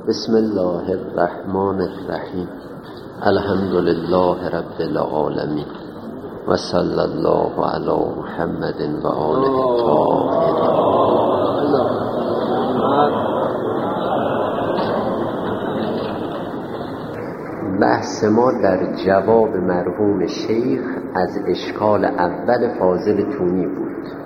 بسم الله الرحمن الرحیم. الحمد لله رب العالمین و صلی الله علی محمد و آله الطاهرین. بحث ما در جواب مرحوم شیخ از اشکال اول فاضل تونی بود.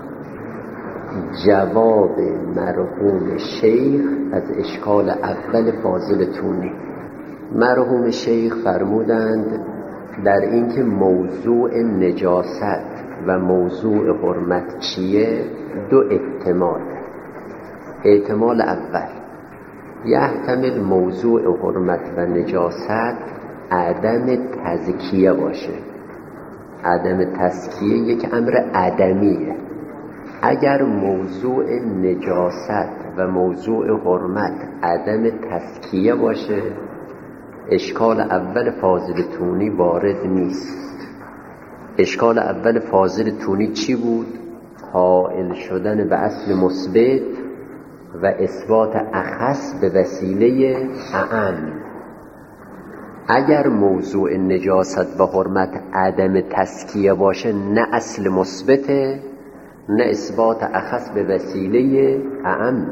جواب مرحوم شیخ از اشکال اول فاضل تونی. مرحوم شیخ فرمودند در اینکه موضوع نجاست و موضوع حرمت چیه دو احتمال. احتمال اول یحتمل موضوع حرمت و نجاست عدم تزکیه باشه. عدم تزکیه یک امر عدمیه. اگر موضوع نجاست و موضوع حرمت عدم تزکیه باشه اشکال اول فاضل تونی وارد نیست. اشکال اول فاضل تونی چی بود؟ قائل شدن به اصل مثبت و اثبات اخص به وسیله اعم. اگر موضوع نجاست و حرمت عدم تزکیه باشه نه اصل مثبته نه اثبات اخص به وسیله اعم.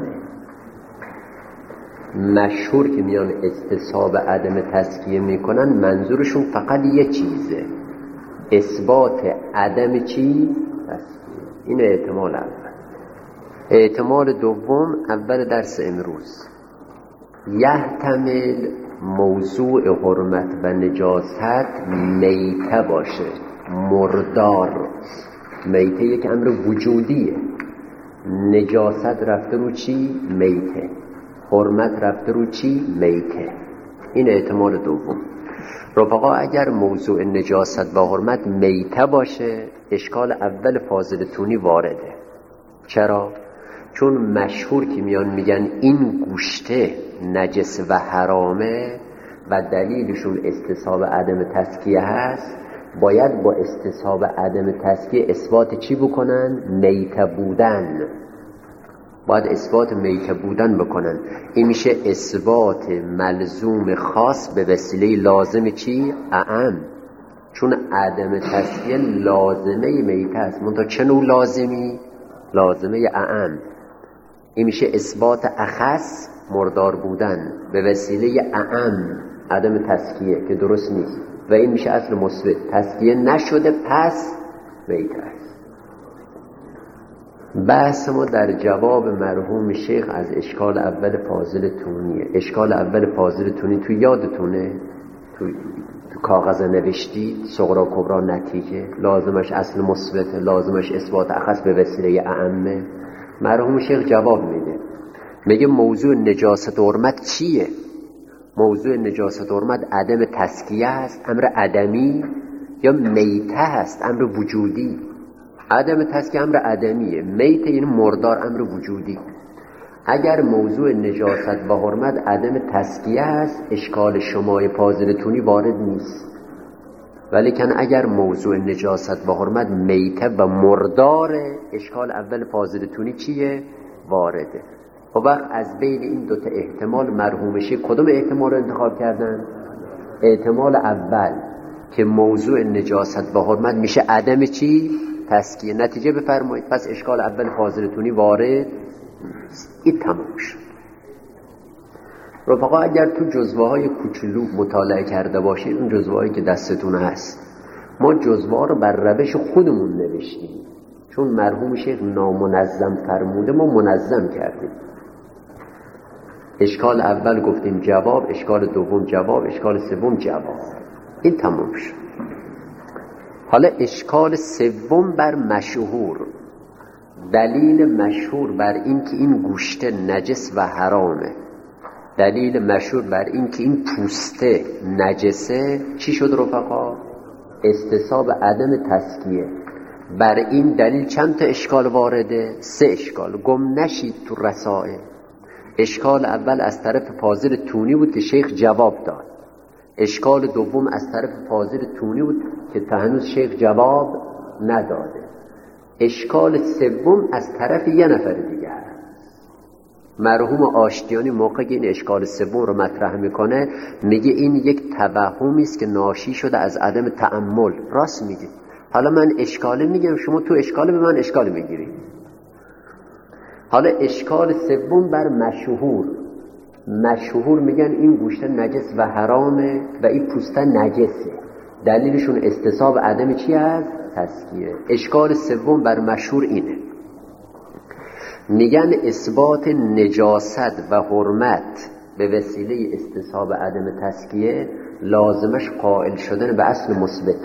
مشهور که میان استصحاب عدم تزکیه میکنن منظورشون فقط یه چیزه، اثبات عدم چی؟ تزکیه. این احتمال اول. احتمال دوم اول درس امروز یحتمل موضوع حرمت و نجاست میته باشه، مردار. میته یک امر وجودیه. نجاست رفته رو چی؟ میته. حرمت رفته رو چی؟ میته. این احتمال دوم. رفقا اگر موضوع نجاست و حرمت میته باشه اشکال اول فاضل تونی وارده. چرا؟ چون مشهور که میان میگن این گوشته نجس و حرامه و دلیلشون استصحاب عدم تزکیه هست، باید با استصحاب عدم تزکیه اثبات چی بکنن؟ میته بودن. باید اثبات میته بودن بکنن. این میشه اثبات ملزوم خاص به وسیله لازم چی؟ اعم. چون عدم تزکیه لازمه میته است. منتها چه نوع لازمی؟ لازمه اعم. این میشه اثبات اخص، مردار بودن، به وسیله اعم عدم تزکیه که درست نیست و این میشه اصل مثبت. تزکیه نشده پس میته است. بحث ما در جواب مرحوم شیخ از اشکال اول فاضل تونیه. اشکال اول فاضل تونی تو یادتونه؟ تو کاغذ نوشتی صغرا کبرا نتیجه، لازمش اصل مثبت، لازمش اثبات اخص به وسیله اعمه. مرحوم شیخ جواب میده، میگه موضوع نجاست و حرمت چیه؟ موضوع نجاست و حرمت عدم تزکیه است، امر عدمی، یا میته است، امر وجودی. عدم تزکیه امر عدمیه، میته این مردار، امر وجودی. اگر موضوع نجاست و حرمت عدم تزکیه است اشکال شمای فاضل تونی وارد نیست. ولیکن اگر موضوع نجاست و حرمت میته و مرداره اشکال اول فاضل تونی چیه؟ وارده. و وقت از بین این دوتا احتمال مرحوم شیخ کدوم احتمال رو انتخاب کردن؟ احتمال اول که موضوع نجاست و حرمت میشه عدم چی؟ تزکیه. نتیجه بفرمایید پس اشکال اول فاضل تونی وارد نیست. این تمام شد. رفقا اگر تو جزوه های کوچولو مطالعه کرده باشید، اون جزوه هایی که دستتون هست، ما جزوه ها رو بر روش خودمون نوشتیم. چون مرحوم شیخ نامنظم فرموده ما منظم کردیم. اشکال اول گفتیم جواب، اشکال دوم جواب، اشکال سوم جواب. این تمام شد. حالا اشکال سوم بر مشهور. دلیل مشهور بر این که این گوشته نجس و حرامه، دلیل مشهور بر این که این پوسته نجسه چی شد رفقا؟ استصحاب عدم تزکیه. بر این دلیل چند تا اشکال وارده؟ 3 اشکال. گم نشید تو رسائل. اشکال اول از طرف فاضل تونی بود که شیخ جواب داد. اشکال دوم از طرف فاضل تونی بود که تا هنوز شیخ جواب نداده. اشکال سوم از طرف یه نفر دیگه است. مرحوم آشتیانی موقعی این اشکال سوم رو مطرح میکنه میگه این یک توهمی است که ناشی شده از عدم تأمل. راست میگه. حالا من اشکال میگم، شما تو اشکال به من اشکال میگیری. حالا اشکال سوم بر مشهور میگن این گوشت نجس و حرامه و این پوسته نجسه. دلیلشون استصحاب عدم چی از تزکیه. اشکال سوم بر مشهور اینه، میگن اثبات نجاست و حرمت به وسیله استصحاب عدم تزکیه لازمش قائل شدن به اصل مثبت.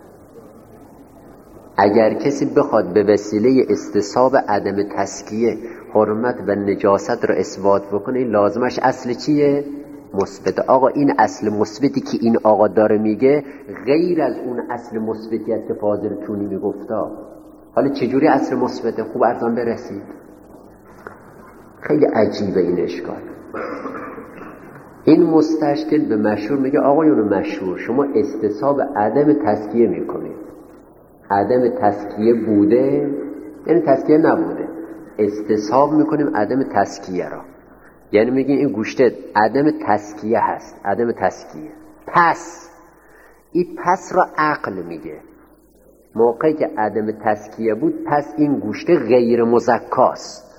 اگر کسی بخواد به وسیله استصحاب عدم تزکیه حرمت و نجاست رو اثبات بکنه، این لازمش اصل چیه؟ مثبت. آقا این اصل مثبتی که این آقا داره میگه غیر از اون اصل مثبتی است که فاضل تونی میگفتا. حالا چجوری اصل مثبته؟ خوب ارزان برسید. خیلی عجیبه این اشکال. این مستشکل به مشهور میگه آقایون مشهور، شما استصحاب عدم تزکیه میکنید. عدم تزکیه بوده یعنی تزکیه نبوده، استصحاب میکنیم عدم تزکیه را. یعنی میگیم این گوشت عدم تزکیه هست، عدم تزکیه. پس این پس را عقل میگه. موقعی که عدم تزکیه بود پس این گوشت غیر مزکاست.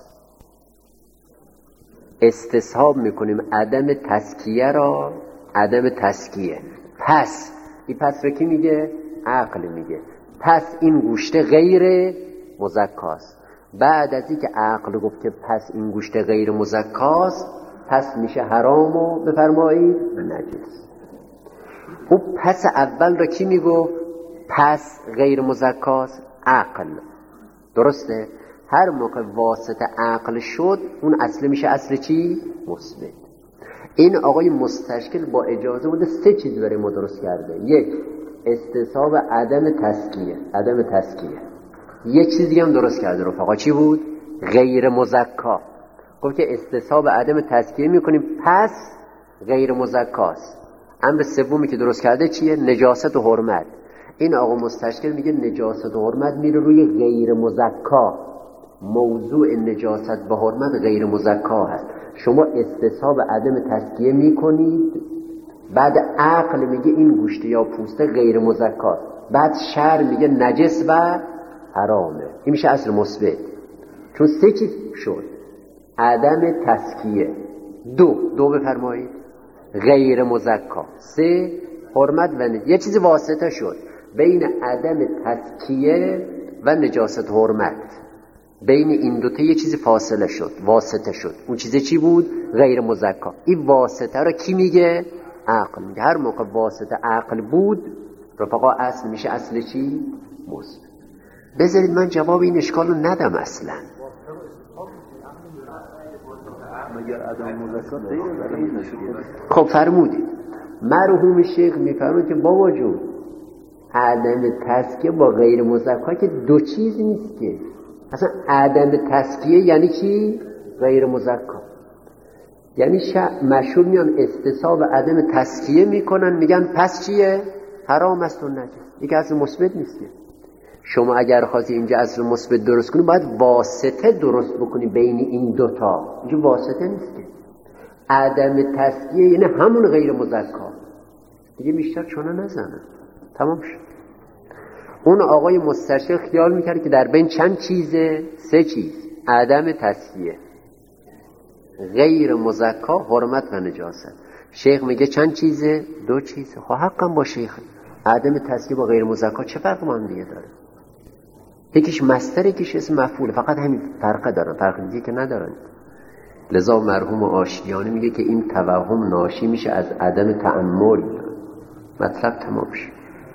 استصحاب میکنیم عدم تزکیه را، عدم تزکیه. پس این پس را کی میگه؟ عقل میگه. پس این گوشت غیر مزکاست. بعد از اینکه عقل گفت که پس این گوشت غیر مزکاست، پس میشه حرام و بفرمایید نجس. خب پس اول را کی میگو؟ پس غیر مزکاست؟ عقل. درسته؟ هر موقع واسطه عقل شد اون اصل میشه اصل چی؟ مثبت. این آقای مستشکل با اجازه بوده 3 چیز برای ما درست کرده. 1 استصحاب عدم تزکیه. یه چیزی هم درست کرده رفقا. چی بود؟ غیر مزکا. گفت که استصحاب عدم تزکیه میکنیم پس غیر مزکاست. امر سومی که درست کرده چیه؟ نجاست و حرمت. این آقا مستشکل میگه نجاست و حرمت میره روی غیر مزکا. موضوع نجاست و حرمت غیر مزکا هست. شما استصحاب عدم تزکیه میکنید، بعد عقل میگه این گوشت یا پوسته غیر مزکاست، بعد شرع میگه نجس و حرامه. این میشه اصل مثبت. چون 3 چیز شد: عدم تزکیه، 2 بفرمایید غیر مزکا، 3 حرمت و نجاست. یه چیزی واسطه شد بین عدم تزکیه و نجاست حرمت. بین این دوتا یه چیزی فاصله شد، واسطه شد. اون چیزی چی بود؟ غیر مزکا. این واسطه رو کی میگه؟ عقل میگه. هر موقع واسطه عقل بود رفقا اصل میشه اصل چی؟ مثبت. بذارید من جواب این اشکال رو ندم اصلا. خب فرمودید مرحوم شیخ میفرمود که بابا جون عدم تزکیه با غیر مزکا که 2 چیز نیست که. اصلا عدم تزکیه یعنی چی؟ غیر مزکا. یعنی مشهور میان استصحاب عدم تزکیه میکنن، میگن پس چیه؟ حرام است و نجس. دیگه اصل مثبت نیست که. شما اگر خواستی اینجا اصل مثبت درست کنی باید واسطه درست بکنی بین این دوتا. اینجا واسطه نیست که. عدم تزکیه یعنی همون غیر مزکا. دیگه بیشتر چونه نزنن. تمام شد. اون آقای مستشرق خیال میکرد که در بین چند چیزه؟ 3 چیز: عدم تزکیه، غیر مزکا، حرمت و نجاست. شیخ میگه چند چیزه؟ 2 چیزه. خب حقا با شیخ. عدم تزکیه با غیر مزکا چه فرق با هم دیگه داره؟ یکیش مصدر، یکیش اسم مفعول. فقط همین فرق دارن، فرق دیگه که ندارن. لذا مرحوم آشتیانی میگه که این توهم ناشی میشه از عدم تأمل. مطلب تمام شد.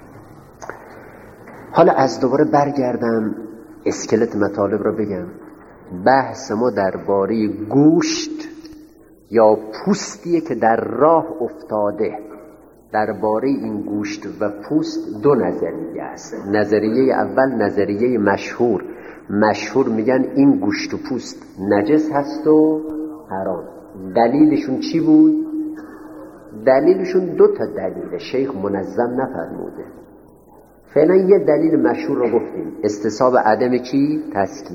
حالا از دوباره برگردم اسکلت مطالب رو بگم. بحث ما درباره گوشت یا پوستیه که در راه افتاده. درباره این گوشت و پوست 2 نظریه است. نظریه اول نظریه مشهور میگن این گوشت و پوست نجس هست و حرام. دلیلشون چی بود؟ دلیلشون 2 دلیل. شیخ منظم نفرموده. فعلا یه دلیل مشهور رو گفتیم، استصحاب عدم چی؟ تزکیه.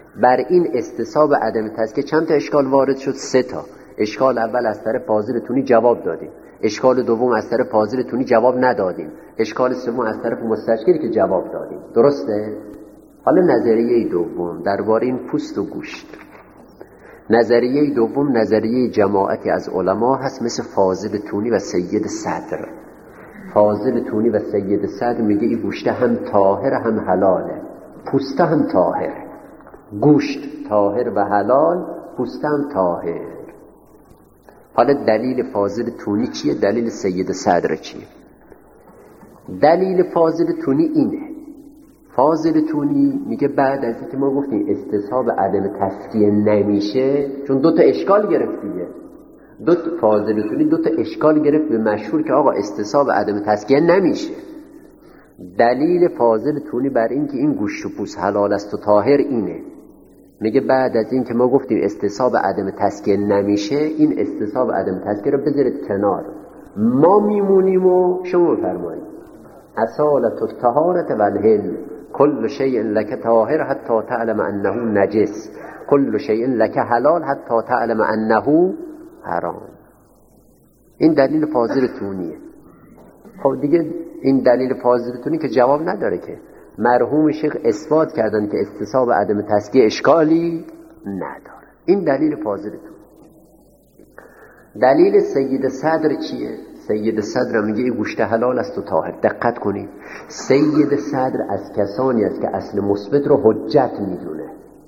بر این استصحاب عدم تزکیه چند تا اشکال وارد شد؟ 3 تا. اشکال اول از طرف فاضل تونی جواب دادیم، اشکال دوم از طرف فاضل تونی جواب ندادیم، اشکال سوم از طرف مستشکلی که جواب دادیم. درسته؟ حالا نظریه دوم درباره این پوست و گوشت. نظریه دوم نظریه جماعتی از علما هست مثل فاضل تونی و سید صدر. فاضل تونی و سید صدر میگه این گوشت هم طاهر هم حلاله، پوست هم طاهر. گوشت طاهر و حلال، پوست هم طاهر. حالا دلیل فاضل تونی چیه؟ دلیل سید صدر چیه؟ دلیل فاضل تونی اینه. فاضل تونی میگه بعد از اینکه ما گفتیم استصحاب عدم تزکیه نمیشه، چون 2 تا اشکال گرفت دیگه. فاضل تونی 2 تا اشکال گرفت به مشهور که آقا استصحاب عدم تزکیه نمیشه. دلیل فاضل تونی بر این که این گوشت و پوست حلال است و طاهر اینه. میگه بعد از این که ما گفتیم استصحاب عدم تزکیه نمیشه، این استصحاب عدم تزکیه رو بذارید کنار، ما میمونیم و شما بفرمایید اصالت الطهارة والحل کل شیء لک طاهر حتی تعلم انه نجس کل شیء لک حلال حتی تعلم انه حرام. این دلیل فاضل تونیه. خب دیگه این دلیل فاضل تونی که جواب نداره که مرحوم شیخ اثبات کردن که استصحاب عدم تزکیه اشکالی نداره. این دلیل فاضل تونی. دلیل سید صدر چیه؟ سید صدر میگه این گوشت حلال است و طاهر. دقت کنید، سید صدر از کسانی است که اصل مثبت رو حجت میدونه.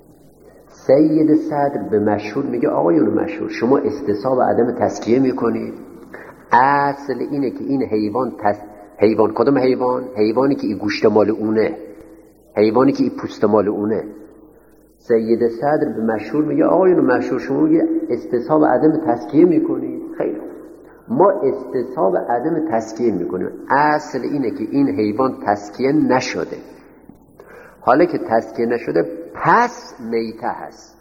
سید صدر به مشهور میگه آقایون مشهور، شما استصحاب عدم تزکیه میکنید، اصل اینه که این حیوان کدوم حیوان؟ حیوانی که این گوشت مال اونه، حیوانی که این پوست مال اونه. سید صدر به مشهور میگه آقایون مشهور، شما میگه استصحاب عدم تزکیه میکنید. خیلی ما استصحاب عدم تزکیه میکنیم، اصل اینه که این حیوان تزکیه نشده. حالا که تزکیه نشده پس میته هست.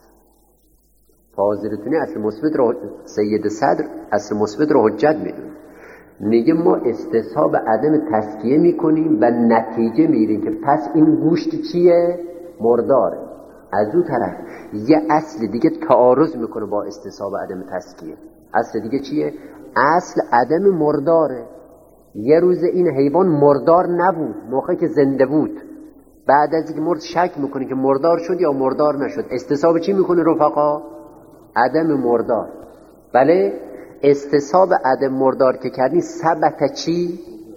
فاضلتونی اصل مثبت رو، سید صدر اصل مثبت رو حجت میدونه. میگه ما استصحاب عدم تزکیه میکنیم و نتیجه میریم که پس این گوشت چیه؟ مرداره. از اون طرف یه اصل دیگه تعارض میکنه با استصحاب عدم تزکیه. اصل دیگه چیه؟ اصل عدم مرداره. یه روز این حیوان مردار نبود موقعی که زنده بود، بعد از اینکه مرد شک میکنه که مردار شد یا مردار نشد. استصحاب چی میکنه رفقا؟ عدم مردار. بله، استصحاب عدم مردار که کردی ثبت چی؟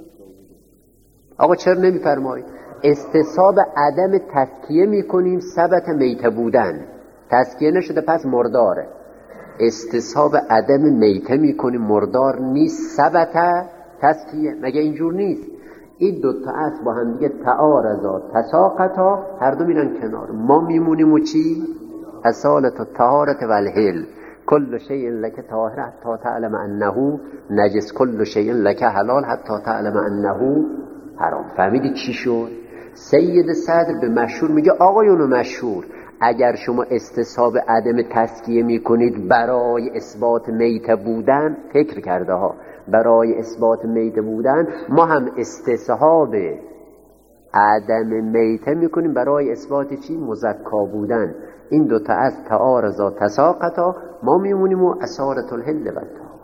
آقا چرا نمیفرمایید؟ استصحاب عدم تزکیه میکنیم ثبت میته بودن، تزکیه نشده پس مرداره. استصحاب عدم میته میکنیم مردار نیست ثبت تزکیه. مگه اینجور نیست؟ این 2 تا اصل با هم دیگه تعارضا تساقطا، هر دو میرن کنار. ما میمونیم و چی؟ اصالت الطهارة والحل کل شیء لک طاهر حتی تعلم انه نجس کل شیء لک حلال حتی تعلم انه حرام. فهمیدی چی شد؟ سید صدر به مشهور میگه آقایون مشهور، اگر شما استصحاب عدم تزکیه میکنید برای اثبات میته بودن، فکر کرده ها، برای اثبات میته بودن، ما هم استصحاب عدم میته میکنیم برای اثبات چی؟ مزکا بودن. این 2 تا از تعارضا تساقطا، ما میمونیم و اصالت الحل و الطهارة.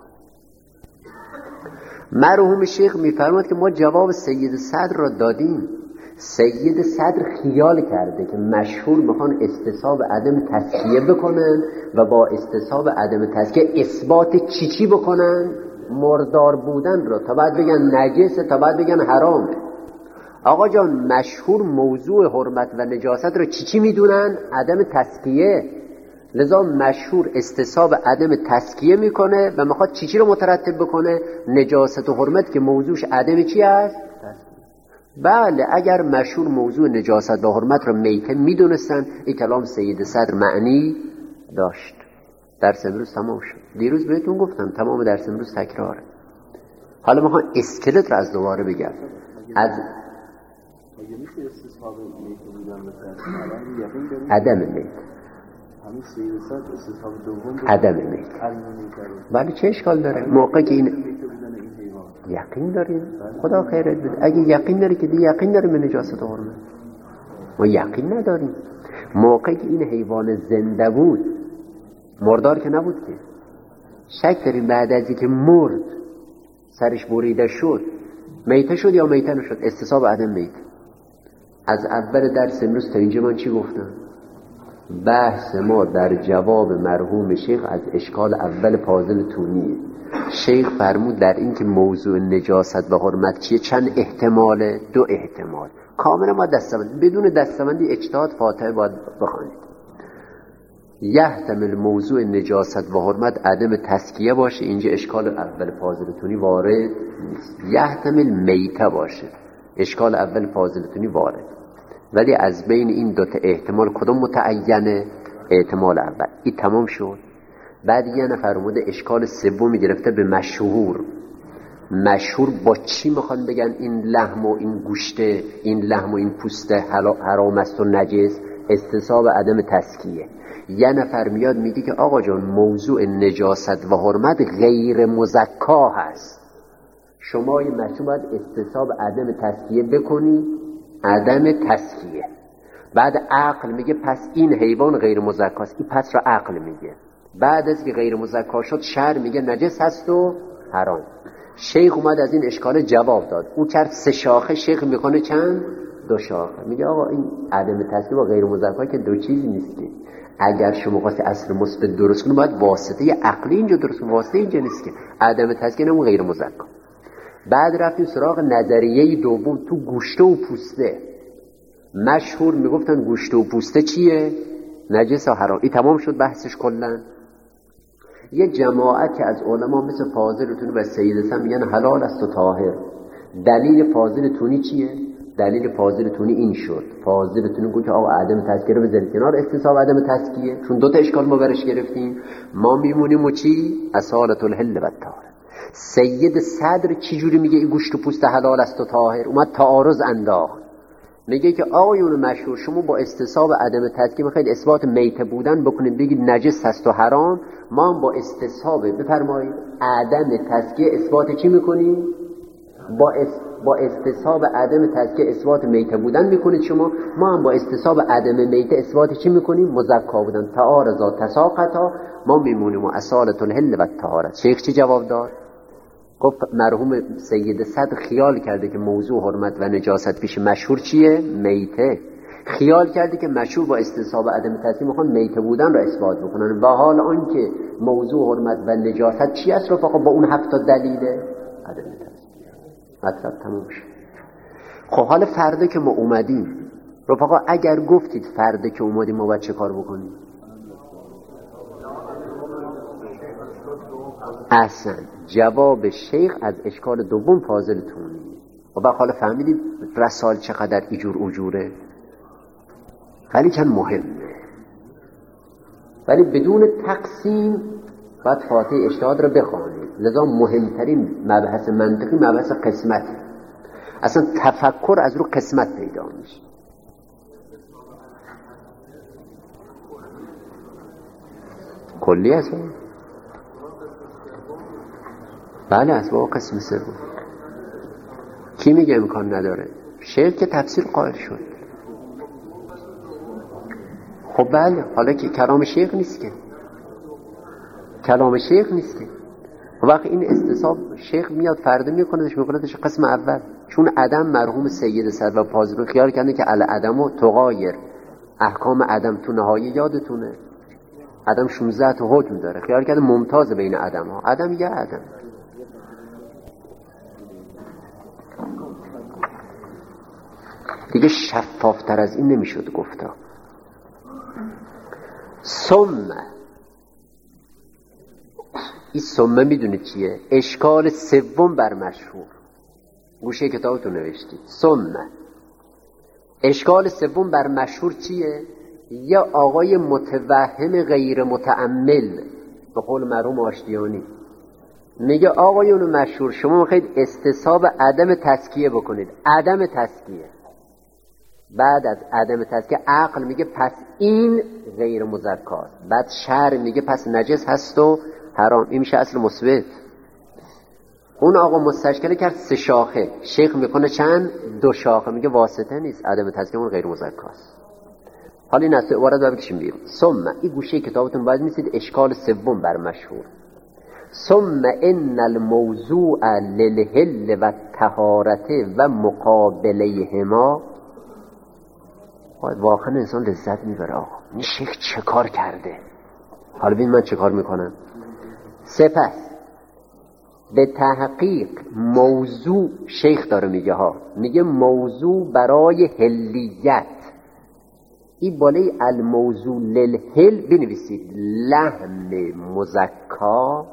مرحوم شیخ میفرماد که ما جواب سید صدر را دادیم. سید صدر خیال کرده که مشهور میخوان استصحاب عدم تزکیه بکنن و با استصحاب عدم تزکیه اثبات چی بکنن؟ مردار بودن رو، تا بعد بگن نجسه، تا بعد بگن حرامه. آقا جان مشهور موضوع حرمت و نجاست رو چی میدونن؟ عدم تزکیه. لذا مشهور استصحاب عدم تزکیه میکنه و میخواد چی رو مترتب بکنه؟ نجاست و حرمت که موضوعش عدم چی هست؟ بله، اگر مشهور موضوع نجاست و حرمت رو میته میدونستن، این کلام سید صدر معنی داشت. درس امروز تمام شد. دیروز بهتون گفتم تمام درس امروز تکراره. حالا میخوام اسکلت رو از دوباره بگم. از عدم میت، عدم میت، بله چه اشکال داره؟ موقع که این یقین داریم، خدا خیرت بده. اگه یقین داری که دی یقین داری به نجاست و حرمت. ما یقین نداریم. موقعی که این حیوان زنده بود، مردار که نبود که، شک داریم بعد از اینکه مرد سرش بریده شد میته شد یا میته نشد؟ استصحاب عدم میته. از اول درس امروز تا اینجا من چی گفتم؟ بحث ما در جواب مرحوم شیخ از اشکال اول فاضل تونیه. شیخ فرمود در این که موضوع نجاست و حرمت چیه چند احتماله؟ 2 احتمال. کاملا ما دستمند، بدون دستمندی اجتهاد فاتحه باید بخوانید. یحتمل موضوع نجاست و حرمت عدم تزکیه باشه، اینجا اشکال اول فاضل تونی وارد نیست. یحتمل میته باشه، اشکال اول فاضل تونی وارد. ولی از بین این 2 احتمال کدوم متعینه؟ احتمال اول. این تمام شد. بعد یه نفر اومده اشکال سومی گرفته به مشهور. مشهور با چی میخوان بگن این لحم و این گوشته، این لحم و این پوسته حرام است و نجس؟ استصحاب عدم تزکیه. یه نفر میاد میگه که آقا جان موضوع نجاست و حرمت غیر مزکا هست، شما این مشهور باید استصحاب عدم تزکیه بکنی، عدم تزکیه. بعد عقل میگه پس این حیوان غیر مزکاست، این پس را عقل میگه. بعد از که غیر مزکا شد شرع میگه نجس هست و حرام. شیخ اومد از این اشکال جواب داد. او کرد 3 شاخه، شیخ میکنه چند؟ 2 شاخه. میگه آقا این عدم تزکیه با غیر مزکا که 2 چیزی نیست که. اگر شما خواست اصل مثبت درست کنی باید واسطه عقلی اینجا درست کنی، واسطه اینجا نیست که. عدم تزکیه نمون غیر مزکا. بعد رفتیم سراغ نظریه دوم تو گوشته و پوسته. مشهور میگفتن گوشته و پوسته چیه؟ نجس و حرام. این تمام شد بحثش کلا. یه جماعت از علما مثل فاضل تونی و سید سم میگن حلال است و طاهر. دلیل فاضل تونی چیه؟ دلیل فاضل تونی این شد. فاضل تونی گفت که آقا عدم تزکیه رو بذارید کنار، استصحاب عدم تزکیه. چون 2 اشکال ما برش گرفتیم، ما میمونیم و چی؟ اصالت الحل و الطهاره. سید صدر چی جوری میگه این گوشت و پوست حلال است و طاهر؟ اومد تعارض انداخت. میگه که آقایون مشهور شما با استصحاب عدم تزکیه میخواید اثبات میته بودن بکنید، بگید نجس هست و حرام. ما هم با استصحاب بفرمایید عدم تزکیه اثبات چی میکنیم؟ با استصحاب عدم تزکیه اثبات میته بودن میکنید شما، ما هم با استصحاب عدم میته اثبات چی میکنیم؟ مزکا بودن. تعارضا تساقطا، ما میمونیم و اصالت الحل و الطهاره. شیخ چی جواب داد؟ گفت مرحوم سید صدر خیال کرده که موضوع حرمت و نجاست پیش مشهور چیه؟ میته. خیال کرده که مشهور با استصحاب عدم تزکیه میخوان میته بودن را اثبات بکنن، و حال آنکه موضوع حرمت و نجاست چی است رفقا؟ با اون 7 دلیله عدم تزکیه. مطلب تموم شد. خب حال فردا که ما اومدیم رفقا، اگر گفتید فردا که اومدیم ما باید چه کار بکنیم؟ احسن. جواب شیخ از اشکال دوم فاضل تونی. و حالا فهمیدید رسال چقدر ایجور اجوره؟ خیلی چند مهمه. ولی بدون تقسیم باید فاتحه اجتهاد رو بخوانید. لذا مهمترین مبحث منطقی مبحث قسمت. اصلا تفکر از رو قسمت پیدا میشه. کلی اصلا بله، اسباب قسم سوم. کی میگه امکان نداره؟ شیخ که تفسیر قائل شد. خب بله، حالا که کلام شیخ نیست که، کلام شیخ نیست که. وقت این استصحاب شیخ میاد فردا میکندش قسم اول، چون عدم مرحوم سید صدر و فاضل خیال کرده که العدم و تغایر احکام عدم. تو نهایه یادتونه عدم 16 تا حکم داره، خیال کرده ممتاز بین عدم ها. عدم یه عدم. دیگه شفافتر از این نمیشد گفتا. این سمه میدونید چیه؟ اشکال سوم بر مشهور. گوشه کتابتو نوشتید. سمه اشکال سوم بر مشهور چیه؟ یا آقای متوهم غیر متأمل، به قول مرحوم آشتیانی میگه آقایون مشهور شما میخواید استصحاب عدم تزکیه بکنید. عدم تزکیه، بعد از عدم تزکیه عقل میگه پس این غیر مزکاست، بعد شرع میگه پس نجس هست و حرام. این میشه اصل مثبت. اون آقا مستشکل کرد 3 شاخه، شیخ میکنه چند؟ 2 شاخه، میگه واسطه نیست، عدم تسکیه اون غیر مزکاست. حالا این از عبارت رو بکشیم بیرون. ثم این گوشه کتابتون باید میسید اشکال سوم بر مشهور. ثم ان الموضوع للحل و طهارت و مقابلهما. واقعا انسان لذت میبره آقا این شیخ چه کار کرده. حالا ببین من چه کار میکنم. سپس به تحقیق موضوع، شیخ داره میگه ها، میگه موضوع برای حلیت، این بالای الموضوع للحل بنویسید لحم مزکا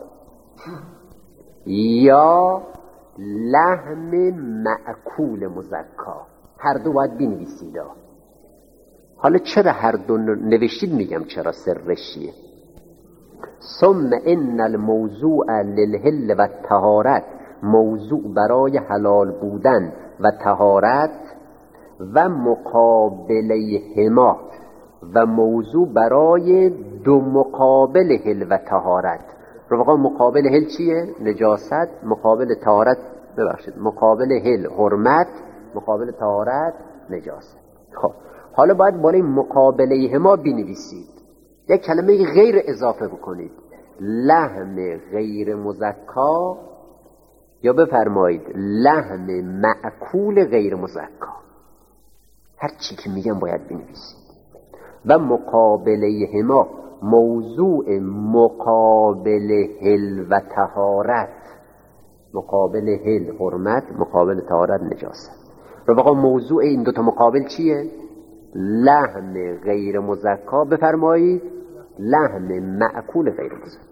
یا لحم معکول مزکا، هر دو باید بنویسید. حالا چرا هر دو نوشتید میگم چرا، سرش چیه. ثم ان الموضوع للحل و طهارت، موضوع برای حلال بودن و طهارت و مقابله هما، و موضوع برای دو مقابل حل و طهارت. رفقا مقابل حل چیه؟ نجاست. مقابل طهارت، ببخشید، مقابل حل حرمت، مقابل طهارت نجاست. خب حالا باید بالای مقابله هما بنویسید یک کلمه غیر اضافه بکنید، لحم غیر مزکا، یا بفرمایید لحم معکول غیر مزکا. هر چی که میگم باید بنویسید. و مقابله هما، موضوع مقابل حل و طهارت، مقابل حل حرمت، مقابل طهارت نجاست. رفقا موضوع این دوتا مقابل چیه؟ لحم غیر مزکا، بفرمایید لحم معکول غیر مزکا.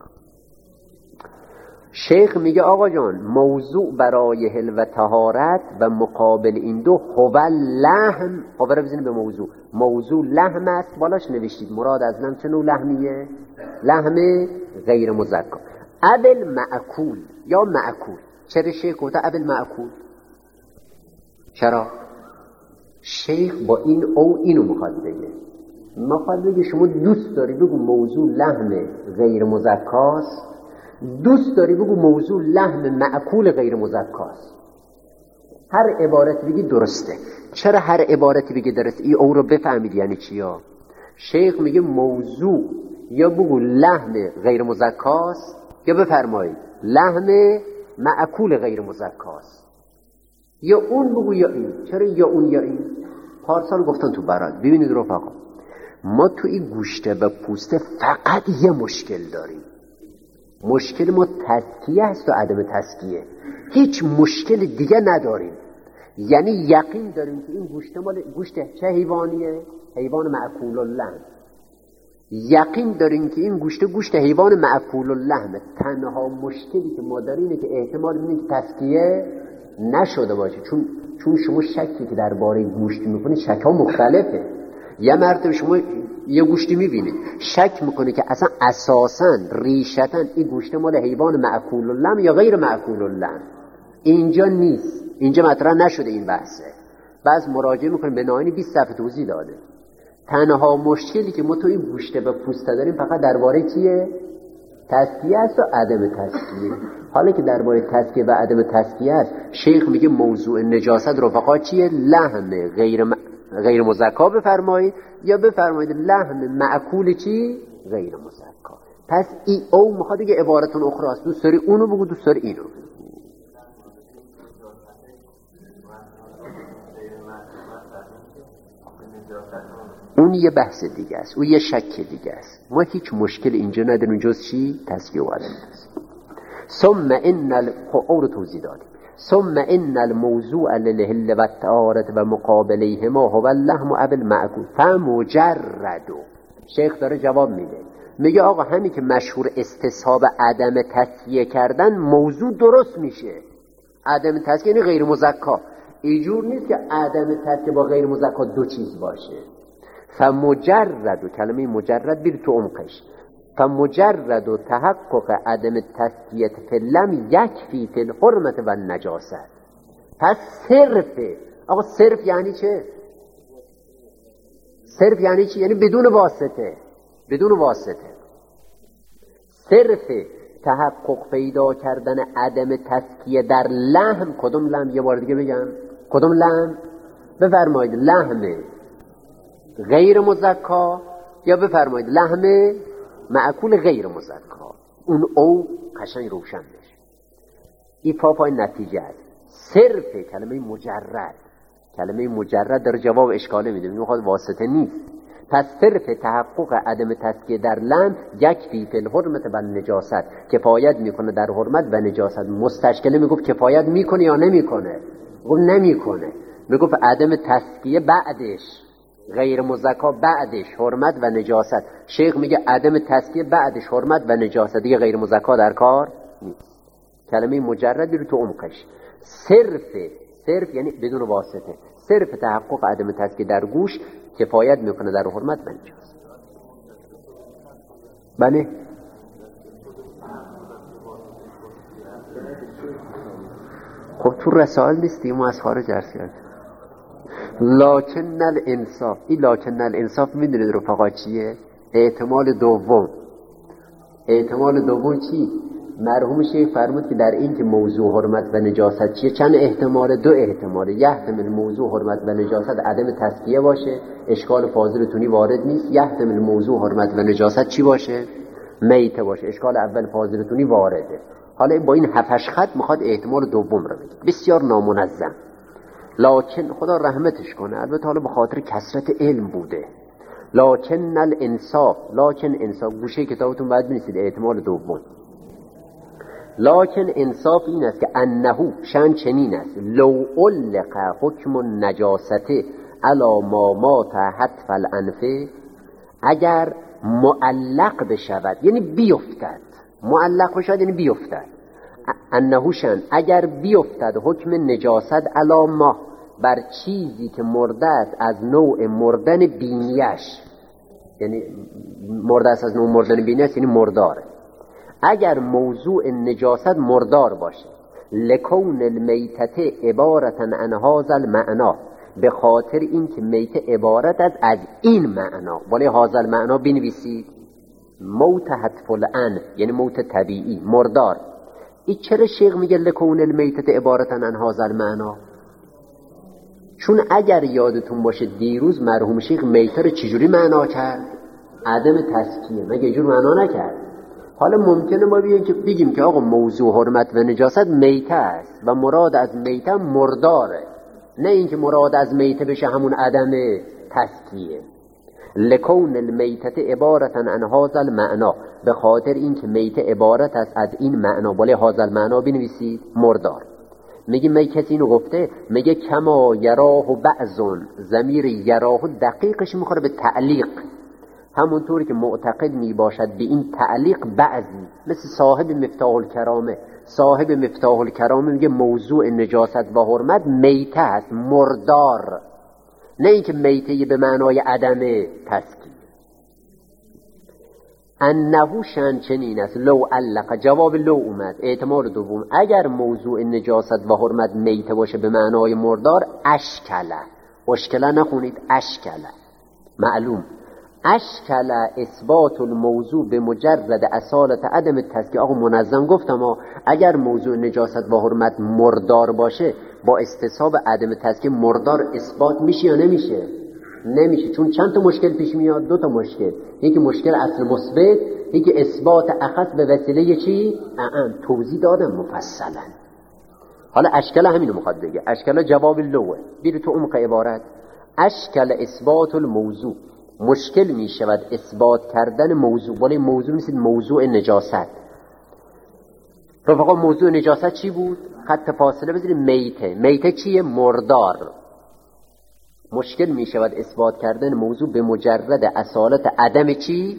شیخ میگه آقا جان موضوع برای حل و طهارت و مقابل این دو هو لحم، هو رو بزنید به موضوع، موضوع لحم است، بالاش نوشتید مراد از لحم چه نوع لحمیه؟ لحم غیر مزکا. ابل معکول یا معکول. چرا شیخ گفته ابل معکول؟ چرا؟ شیخ با این او اینو میخواد بگه، میخواد بگه شما دوست داری بگو موضوع لحم غیر مزکاست، دوست داری بگو موضوع لحم معکول غیر مزکاست. هر عبارتی بگی درسته. چرا هر عبارتی بگی درسته؟ ای او رو بفهمید یعنی چیا. شیخ میگه موضوع یا بگو لحم غیر مزکاست یا بفرمایید لحم معکول غیر مزکاست، یا اون بگو یا این. چرا یا اون یا این؟ پارسال گفتن تو برات. ببینید رفقا، ما تو این گوشته و پوسته فقط یه مشکل داریم، مشکل ما تزکیه است و عدم تزکیه، هیچ مشکل دیگه نداریم. یعنی یقین داریم که این گوشت مال گوشت چه حیوانیه؟ حیوان معکول اللحم. یقین داریم که این گوشت حیوان معکول اللحم. تنها مشکلی که ما داریم اینه که احتمال می‌بینیم که تزکیه نشده باشه، چون شما شکی که درباره گوشت میکنید شک ها مختلفه. یه مرتبه شما یه گوشتی میبینید شک میکنه که اصلا اساساً ریشتاً این گوشت مال حیوان معکول اللحم یا غیر معکول اللحم. اینجا نیست، اینجا مطرح نشده این بحثه. بعض مراجعه میکنه به ناینی 20 صفحه توضیح داده. تنها مشکلی که ما تو این گوشت و پوسته داریم فقط درباره چیه؟ تزکیه است و عدم تزکیه. حالا که درباره تزکیه و عدم تزکیه است، شیخ میگه موضوع نجاست رفقا چیه؟ لحم غیر مزکا بفرمایید یا بفرمایید لحم معکول چی؟ غیر مزکا. پس ای او میخواد دیگه عبارتون اخرى است، دوست داری اونو بگو دوست داری اینو. اون یه بحث دیگه است، اون یه شک دیگه است. ما هیچ مشکل اینجا نداریم جز چی؟ تزکیه و عدم تزکیه. ثم ان قول توضیح دادیم. ثم ان الموضوع للحل و الطهارت و مقابلهما هو اللحم ابل معکول فمجرد. شیخ داره جواب میده، میگه آقا همین که مشهور استصحاب عدم تزکیه کردن موضوع درست میشه. عدم تزکیه یعنی غیر مزکا. اینجور نیست که عدم تزکیه با غیر مزکا دو چیز باشه. فمجرد، و کلمه مجرد بیر تو عمقش، فمجرد و تحقق عدم تزکیه فی اللحم یکفی فی الحرمت و النجاست. پس صرف، آقا صرف یعنی چه؟ صرف یعنی چی؟ یعنی بدون واسطه. بدون واسطه. صرف تحقق پیدا کردن عدم تزکیه در لحم. کدوم لحم؟ یه بار دیگه بگم کدوم لحم؟ بفرمایید لحم غیر مزکا یا بفرمایید لحم معکول غیر مزکا. اون او قشنگ روشن بشه. این پای نتیجه است. صرف کلمه مجرد در جواب اشکاله میده، میخواد واسطه نیست. پس صرف تحقق عدم تزکیه در لحم یکفی فی الحرمت و النجاست، کفایت میکنه در حرمت و نجاست. مستشکله میگفت کفایت میکنه یا نمیکنه؟ میگفت نمیکنه. میگفت عدم تزکیه بعدش، غیر مزکا بعدش حرمت و نجاست. شیخ میگه عدم تزکیه بعدش حرمت و نجاست، دیگه غیر مزکا در کار نیست. کلمه مجردی رو تو عمقش صرف یعنی بدون واسطه، صرف تحقق عدم تزکیه در گوش کفایت میکنه در حرمت و نجاست. بله خب تو رسائل نیستی، ما از خارج درس کردیم. لکن الانصاف، این لکن الانصاف میدونید رفقا چیه؟ احتمال دوم چی؟ مرحوم شیخ فرمود که در این که موضوع حرمت و نجاست چیه چند احتمال؟ 2 احتمال. یحتمل موضوع حرمت و نجاست عدم تزکیه باشه، اشکال فاضلتونی وارد نیست. یحتمل موضوع حرمت و نجاست چی باشه؟ میته باشه، اشکال اول فاضلتونی وارده. حالا با این 7 خط میخواد احتمال دوم رو بگه، بسیار نامنظم. لکن خدا رحمتش کنه، البته حالا به خاطر کثرت علم بوده. لکن الانصاف، لکن انصاف، گوشه کتابتون باید بنویسید احتمال دوم. لکن انصاف این است که انه شان چنین است، لو علق حکم النجاسته علی ما مات حتف الانف، اگر معلق بشود یعنی بیفتد، معلق بشود یعنی بیفتد. انه شان اگر بیفتد حکم نجاست علی ما، بر چیزی که مرده است از نوع مردن بینیش، یعنی مرده است از نوع مردن بینیش یعنی مرداره. اگر موضوع نجاست مردار باشه، لکون المیتت عبارتا عن هذا المعنا، به خاطر این که میته عبارت است از این معنا. ولی هذا المعنا بنویسید، موت حتف الان یعنی موت طبیعی، مردار. این چرا شیخ میگه لکون المیتت عبارتا عن هذا المعنا؟ چون اگر یادتون باشه دیروز مرحوم شیخ میته رو چجوری معنا کرد؟ عدم تزکیه، مگه جور معنا نکرد؟ حالا ممکنه ما بگیم که آقا موضوع حرمت و نجاست میته است و مراد از میته مرداره، نه اینکه مراد از میته بشه همون عدم تزکیه. لکون المیتت عبارتا عن هذا المعنا، به خاطر اینکه میته عبارت است از این معنا. ولی هذا المعنا بنویسید، مردار. میگه می کسی اینو گفته؟ میگه کما یراه بعضون، ضمیر یراه دقیقش میخوره به تعلیق، همونطوری که معتقد می باشد به این تعلیق بعضی، مثل صاحب مفتاح الکرامه. صاحب مفتاح الکرامه میگه موضوع نجاست و حرمت میته است، مردار، نه اینکه میته به معنای عدم تزکیه. انه شان چنین است، لو علق، جواب لو اومد، احتمال دوم، اگر موضوع نجاست و حرمت میته باشه به معنای مردار، اشکله نخونید، اشکله معلوم، اشکل اثبات الموضوع به مجرد اصالت عدم تزکیه. آقا منظم گفتم اگر موضوع نجاست و حرمت مردار باشه، با استصحاب عدم تزکیه مردار اثبات میشه یا نمیشه؟ نمیشه. چون چند تا مشکل پیش میاد؟ 2 تا مشکل. یکی مشکل اصل مثبت، یکی اثبات اخص به وسیله چی؟ توضیح دادم مفصلا. حالا اشکل همینو میخواد بگه، اشکل جواب لوه. بیرو تو عمق عبارت، اشکل اثبات الموضوع، مشکل می شود اثبات کردن موضوع. ولی موضوع مثل موضوع نجاست. رفقا موضوع نجاست چی بود؟ خط فاصله بذاریم، میته چیه؟ مردار. مشکل می شود اثبات کردن موضوع به مجرد اصالت عدم چی؟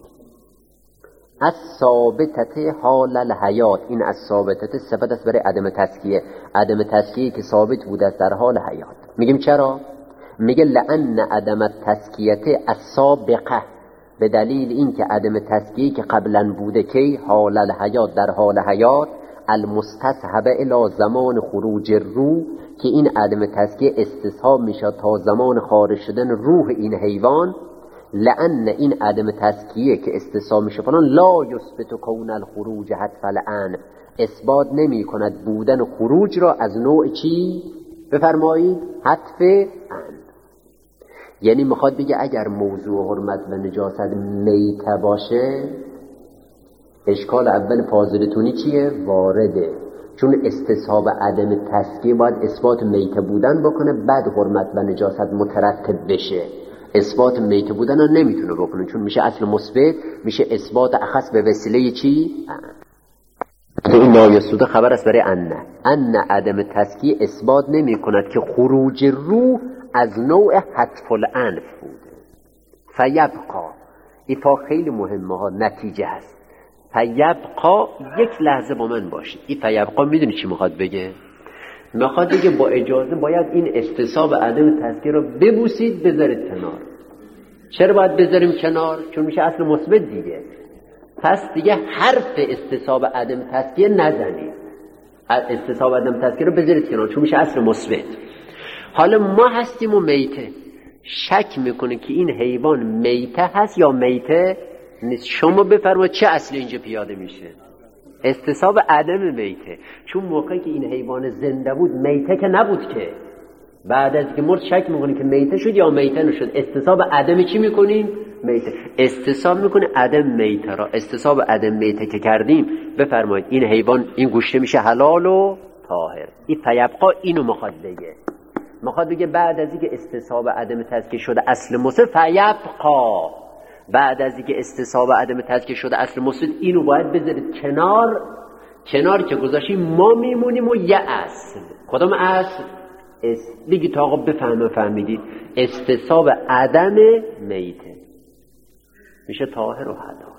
از ثابتت حال الحیات. این از ثابتت صفت است برای عدم تزکیه، عدم تزکیه که ثابت بود است در حال حیات. میگیم چرا؟ میگه لأن عدم التزکیه السابقه، به دلیل این که عدم تزکیه که قبلا بوده که حال الحیات، در حال حیات، المستصحبه الی زمان خروج الروح، که این عدم تزکیه استصحاب میشه تا زمان خارج شدن روح این حیوان. لأن این عدم تزکیه که استثاب میشه فلان لا یثبت کون الخروج حتف الان، اثبات نمی کند بودن خروج را از نوع چی؟ بفرمایید حتف ان. یعنی میخواد بگه اگر موضوع حرمت و نجاست میته باشه، اشکال اول فاضلتونی چیه؟ وارده، چون استصحاب عدم تزکیه باید اثبات میته بودن بکنه، بعد حرمت و نجاست مترتب بشه. اثبات میته بودن رو نمیتونه بکنه چون میشه اصل مثبت، میشه اثبات اخص به وسیله چی؟ این نایسوده خبر است برای ان عدم تزکیه اثبات نمی کند که خروج روح از نوع حتف الانف بوده. فیبقا، این پا خیلی مهمه ها، نتیجه هست. فیبقا، یک لحظه با من باشید. این فیبقا میدونی چی میخواد بگه؟ میخواد بگه با اجازه باید این استصحاب عدم تزکیه رو ببوسید بذارید کنار. چرا باید بذاریم کنار؟ چون میشه اصل مثبت دیگه. پس دیگه حرف استصحاب عدم تزکیه نزنید، استصحاب عدم تزکیه رو بذارید کنار چون میشه اصل مثبت. حالا ما هستیم و میته، شک میکنه که این حیوان میته هست یا میته نیست. شما بفرمایید چه اصلی اینجا پیاده میشه؟ استصحاب عدم میته، چون موقعی که این حیوان زنده بود میته که نبود که، بعد از که مرد شک میکنیم که میته شد یا میته نشد. استصحاب عدم چی میکنیم؟ میته. استصحاب میکنه عدم میته را. استصحاب عدم میته که کردیم بفرمایید این حیوان، این گوشت میشه حلال و طاهر. این فیبقا اینو میخواد بگه. میخواد بگه بعد از اینکه استصحاب عدم تزکیه شده اصل مثبت، فیبقا، بعد از اینکه استصحاب عدم تزکیه شده اصل مثبت، اینو باید بذارید کنار که گذاشتیم ما میمونیم و یه اصل. کدام اصل؟ دیگه تا آقا فهمیدید استصحاب عدم میته میشه طاهر و حلال.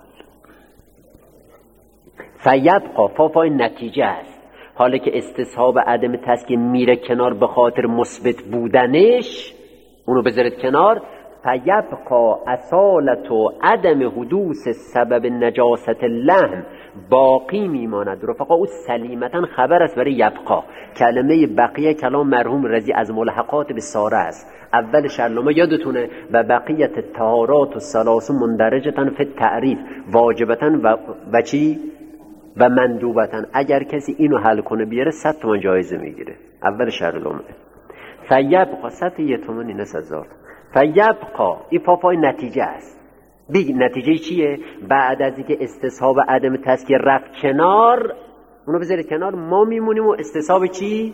فیبقا، فافای نتیجه است. حالا که استصحاب عدم تزکیه میره کنار به خاطر مثبت بودنش، اونو بذارید کنار. فیبقا اصالت و عدم حدوث سبب نجاست اللحم، باقی میماند. رفقا او سلیمتا خبر است برای یبقا. کلمه بقیه کلام مرحوم رضی از ملحقات به ساره است. اول شرلومه یادتونه و بقیت الطهارات و سلاس مندرجتن فی التعریف واجبتن و چی؟ و مندوبتن. اگر کسی اینو حل کنه بیاره 100 تومن جایزه میگیره. اول شرلومه. فیبقا 101 تومن این هزار. فیبقا، این پاپای نتیجه است. نتیجه چیه؟ بعد از اینکه استصحاب عدم تزکیه رفت کنار، اونو بذارید کنار، ما میمونیم و استصحاب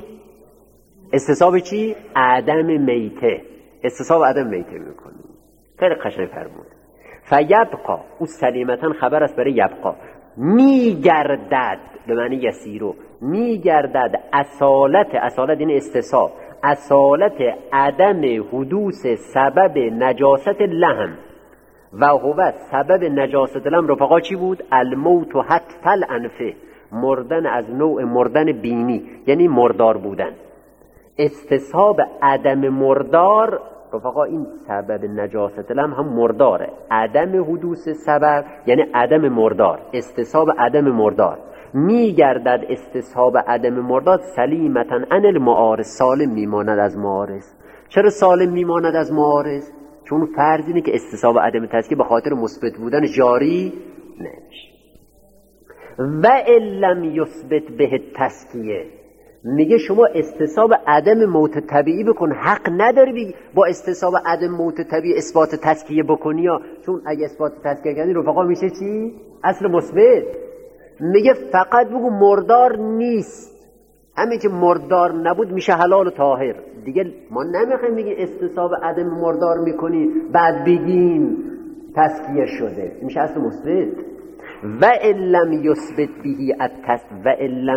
چی؟ عدم میته. استصحاب عدم میته میکنیم. خیلی قشنگ فرمود. فیبقا، او سلیمتا خبر است برای یبقا. میگردد به معنی یسیرو، میگردد اصالت این استصحاب، اصالت عدم حدوث سبب نجاست لحم و هو سبب نجاست لحم. رفقا چی بود؟ الموت و حتف الانفه، مردن از نوع مردن بینی، یعنی مردار بودن. استصحاب عدم مردار رفقا، این سبب نجاست لحم هم مرداره. عدم حدوث سبب یعنی عدم مردار، استصحاب عدم مردار. میگردد استصحاب عدم مردار سلیمتا عن المعارض، سالم میماند از معارض. چرا سالم میماند از معارض؟ چون فرض اینه که استصحاب عدم تزکیه به خاطر مثبت بودن جاری نمیشه. و لم یثبت به تزکیه، میگه شما استصحاب عدم موت طبیعی بکن، حق نداری با استصحاب عدم موت طبیعی اثبات تزکیه بکنی ها. چون اگه اثبات تزکیه کردی رفقا میشه چی؟ اصل مثبت. میگه فقط بگو مردار نیست، همین که مردار نبود میشه حلال و طاهر. دیگه ما نمیخوایم بگیم استصحاب عدم مردار میکنی بعد بگیم تزکیه شده، میشه اصل مثبت. و لم یثبت به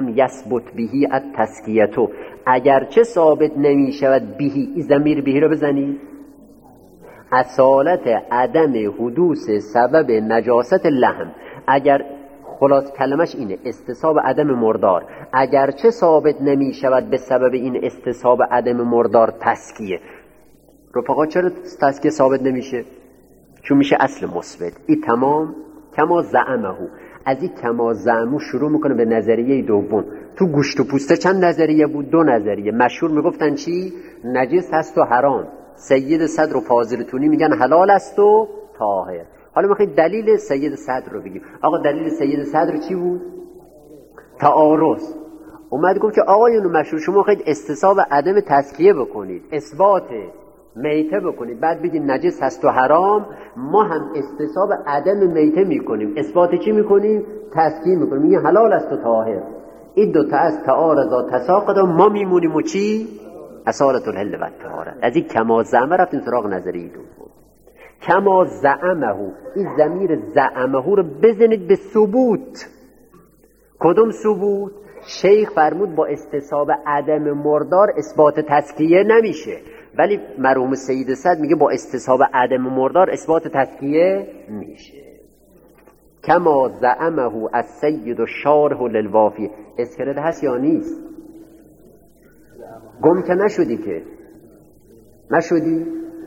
التزکیه، اگرچه ثابت نمیشود بهی، ضمیر بهی رو بزنید، اصالت عدم حدوث سبب نجاست لحم. اگر خلاص کلمش اینه، استصحاب عدم مردار اگرچه ثابت نمی شود به سبب این استصحاب عدم مردار تزکیه. رفقا چرا تزکیه ثابت نمیشه؟ چون میشه اصل مثبت. این تمام کما زعمه. از این کما زعمو شروع میکنه به نظریه دوم. تو گوشت و پوسته چند نظریه بود؟ 2 نظریه. مشهور میگفتن چی؟ نجس هست و حرام. سید صدر و فاضلتونی میگن حلال است و طاهر. حالا میخوایم دلیل سید صدر رو بگیم. آقا دلیل سید صدر چی بود؟ تعارض. اومد گفت که آقایون مشهور شما خواهید استصحاب عدم تزکیه بکنید، اثبات میته بکنید، بعد بگید نجس هست و حرام، ما هم استصحاب عدم میته میکنیم، اثبات چی میکنیم؟ تزکیه میکنیم، میگه حلال است و طاهر. این دوتا از تعارضا تساقط ما میمونیم و چی؟ اصالت الحل و الطهارت. از این کما زعمه رفتیم سراغ نظریه دوم. کما زعمه، این ضمیر زعمه رو بزنید به ثبوت. کدوم ثبوت؟ شیخ فرمود با استصحاب عدم مردار اثبات تزکیه نمیشه، ولی مرحوم سید صدر میگه با استصحاب عدم مردار اثبات تزکیه میشه. کما زعمه السید الشارح للوافی. اسکرد هست یا نیست؟ گم که نشدی که نشدی؟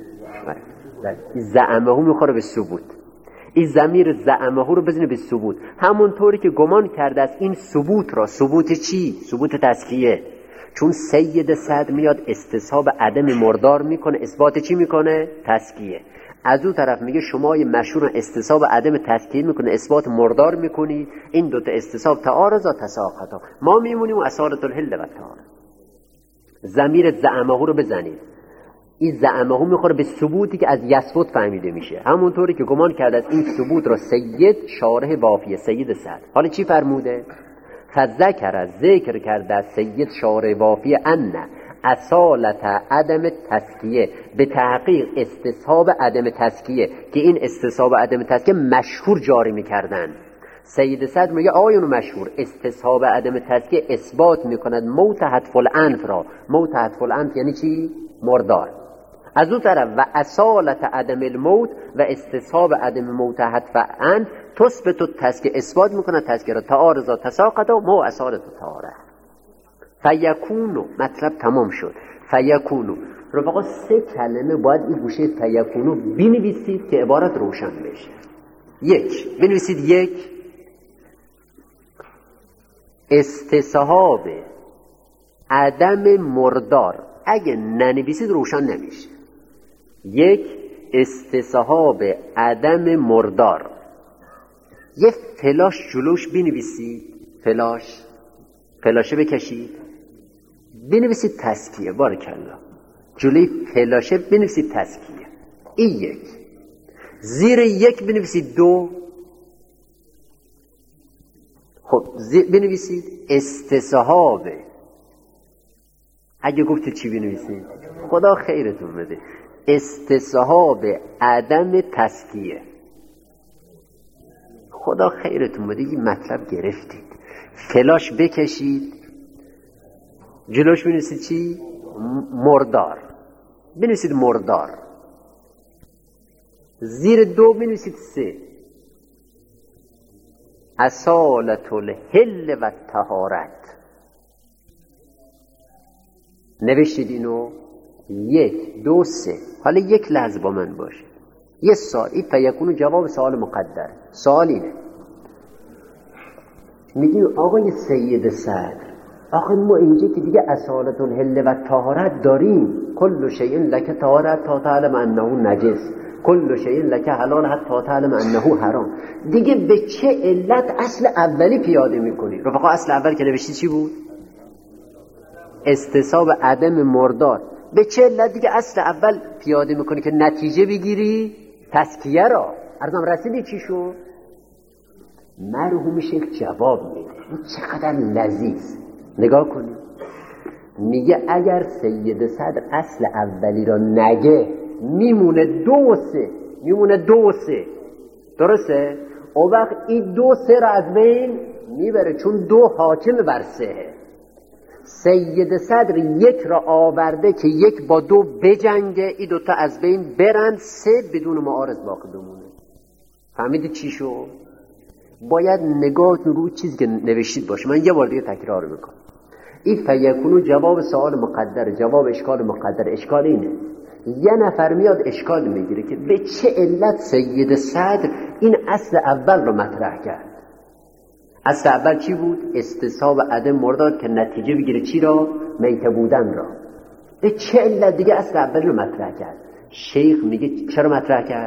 زعمه میخوره به ثبوت. این ضمیر زعمه رو بزنه به ثبوت، همونطوری که گمان کرده است این ثبوت را. ثبوت چی؟ ثبوت تزکیه. چون سید صدر میاد استصحاب عدم مردار میکنه، اثبات چی میکنه؟ تزکیه. از اون طرف میگه شما مشهور استصحاب عدم تزکیه میکنه، اثبات مردار میکنی، این دوتا استصحاب تعارضا تساقطا، ما میمونیم و اصالت الحل و الطهارت. ضمیر زعمه رو بزنید. این زعمه میخوره به ثبوتی که از یثبت فهمیده میشه، همونطوری که گمان کرده از این ثبوت را سید شارح وافیه سید صدر. حالا چی فرموده؟ فذکر، ذکر کرده سید شارح وافیه ان اصالت عدم تزکیه، به تحقیق استصحاب عدم تزکیه، که این استصحاب عدم تزکیه مشهور جاری میکردن. سید صدر میگه آقایون مشهور استصحاب عدم تزکیه اثبات میکند موت حتف الانف را. موت حتف الانف یعنی چی؟ مردار. از اون طرف و اصالت عدم الموت و استصحاب عدم موت حتف الانف تثبت التزکیه، اثبات میکند تزکیه را. تعارضا تساقطا ما اصالت الطهارت. فیکونو، مطلب تمام شد. فیکونو رفقا 3 کلمه باید این گوشه فیکونو بنویسید که عبارت روشن بشه. 1 بنویسید. 1 استصحاب عدم مردار. اگه ننویسید روشن نمیشه. 1 استصحاب عدم مردار. یه فلاش جلوش بنویسید. فلاشه بکشید، بنویسید تزکیه. بارکالله. جلوی فلاشه بنویسید تزکیه. این 1. زیر 1 بنویسید 2. خب بنویسید استصحاب. اگه گفتید چی بنویسید؟ خدا خیرتون بده. استصحاب عدم تزکیه. خدا خیرتون بده. این مطلب گرفتید. فلاش بکشید، جلوش بنویسید چی؟ مردار. بنویسید مردار. زیر 2 بنویسید 3 اصالت الحل و الطهارت. نوشتید اینو؟ 1 2 3. حالا 1 لحظه با من باشه. یه سوال. این فیکونو جواب سوال مقدر. سوال اینه، میگیم آقای سید صدر، آخه ما اینجا که دیگه اصالت الحل و الطهارت داریم، کل شیء لک طهارت تا تعلم انه نجس، کل شیء لک حلال حتی تعلم انه حرام. دیگه به چه علت اصل اولی پیاده میکنی؟ رفقا اصل اول که نوشتی چی بود؟ استصحاب عدم مردار. به چه علت دیگه اصل اول پیاده میکنی که نتیجه بگیری تزکیه را؟ ارزم رسیدی چی شد؟ مرحوم شیخ جواب میده. این چقدر لذیذ. نگاه کنید. میگه اگر سید صدر اصل اولی را نگه میمونه 2 و 3. میمونه 2 و 3. درسته؟ او وقت این 2 3 را از بین میبره، چون 2 حاکم بر 3. سید صدر 1 را آورده که 1 با 2 بجنگه، این 2 تا از بین برند، 3 بدون معارض باقی بمونه. فهمیدید چی شو؟ باید نگاهتون رو چیزی که نوشتید باشه. من یه بار دیگه تکرار میکنم. این فیکونو جواب سوال مقدر، جواب اشکال مقدر. اشکال اینه، یه نفر میاد اشکال میگیره که به چه علت سید صدر این اصل اول رو مطرح کرد. اصل اول چی بود؟ استصحاب عدم مردار که نتیجه بگیره چی را؟ میته بودن را. به چه علت دیگه اصل اول رو مطرح کرد؟ شیخ میگه چرا مطرح کرد؟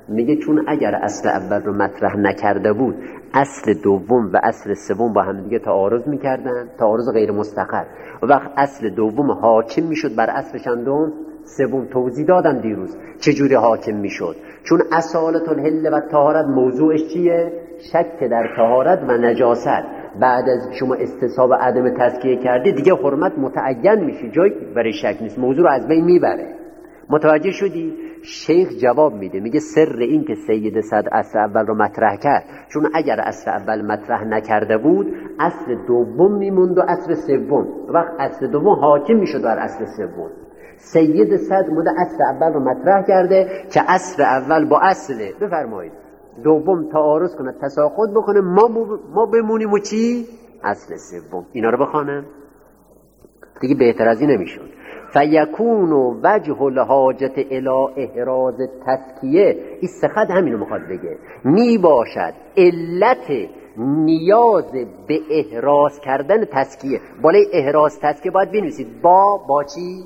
میگه چون اگر اصل اول رو مطرح نکرده بود اصل دوم و اصل سوم با هم دیگه تعارض میکردن، تعارض غیر مستقر. و وقت اصل دوم حاکم میشد بر اصل چندم؟ سوم. توضیح دادم دیروز چجوری حاکم میشد. چون اصالت الحل و طهارت موضوعش چیه؟ شک در طهارت و نجاست. بعد از شما استصحاب عدم تزکیه کردی دیگه حرمت متعین میشه، جای برای شک نیست، موضوع رو از بین میبره. متوجه شدی؟ شیخ جواب میده، میگه سر این که سید صدر اصل اول رو مطرح کرد چون اگر اصل اول مطرح نکرده بود اصل دوم میموند و اصل سوم، وقت اصل دوم حاکم میشد بر اصل سوم. سید صدر مده اصل اول رو مطرح کرده که اصل اول با اصل بفرمایید دوم تعارض کنه، تساقط بکنه، ما بمونیم و چی؟ اصل سوم. اینا رو بخوانم دیگه بهتر از این نمیشون. فیکون وجه الحاجت الی احراز تزکیه، این سخت همینو میخواد بگه، می باشد علت نیاز به احراز کردن تزکیه. بالای احراز تزکیه باید بنویسید با چی؟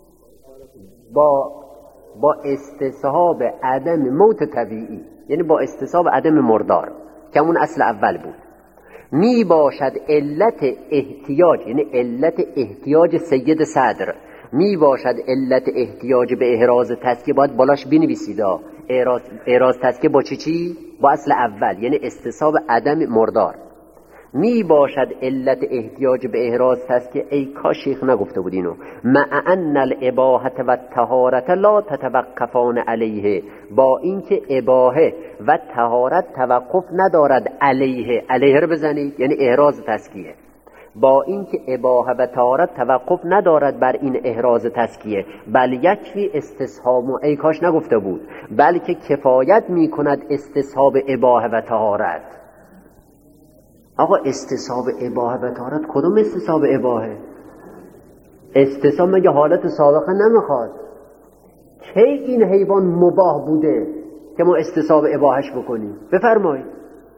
با استصحاب عدم موت طبیعی، یعنی با استصحاب عدم مردار که اون اصل اول بود. می باشد علت احتیاج، یعنی علت احتیاج سید صدر، می باشد علت احتیاج به احراز تزکیه، باید بالاش بنویسید احراز تزکیه با چی؟ با اصل اول، یعنی استصحاب عدم مردار. می باشد علت احتیاج به احراز تزکیه، ای کاش شیخ نگفته بود اینو، مع ان الاباحه و طهارت لا تتوقفان علیه، با اینکه اباحه و طهارت توقف ندارد علیه. علیه رو بزنید یعنی احراز تزکیه. با اینکه اباحه و طهارت توقف ندارد بر این احراز تزکیه، بل یکفی استصحاب، ای کاش نگفته بود، بلکه کفایت می کند استصحاب اباحه و طهارت. آقا استصحاب اباحه و طهارت کدوم استصحاب اباحه؟ استصحاب مگه حالت سابقه نمیخواد؟ کی این حیوان مباح بوده که ما استصحاب اباحش بکنیم؟ بفرمایید.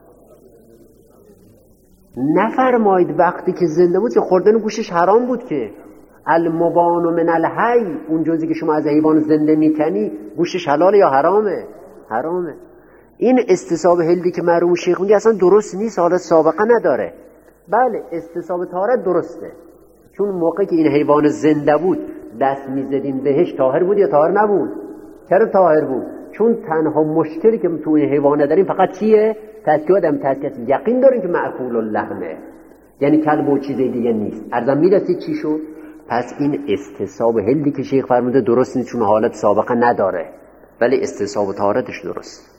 نفرمایید وقتی که زنده بود که خوردن گوشش حرام بود که المبان من الحی، اون جزی که شما از حیوان زنده میکنی گوشش حلاله یا حرامه؟ حرامه. این استصحاب هلدی که مرحوم شیخ میگه اصلا درست نیست، حالت سابقه نداره. بله استصحاب طهارت درسته، چون موقعی که این حیوان زنده بود دست میزدین بهش طاهر بود یا طاهر نبود؟ چرا طاهر بود؟ چون تنها مشکلی که تو این حیوان نداریم فقط چیه؟ تزکیه آدم تزکیه. یقین داریم که معقول اللحمه، یعنی کلب و چیز دیگه نیست. ارزم میرسید چی شد؟ پس این استصحاب هلدی که شیخ فرموده درست نیست، چون حالت سابقه نداره، ولی استصحاب طهارتش درست.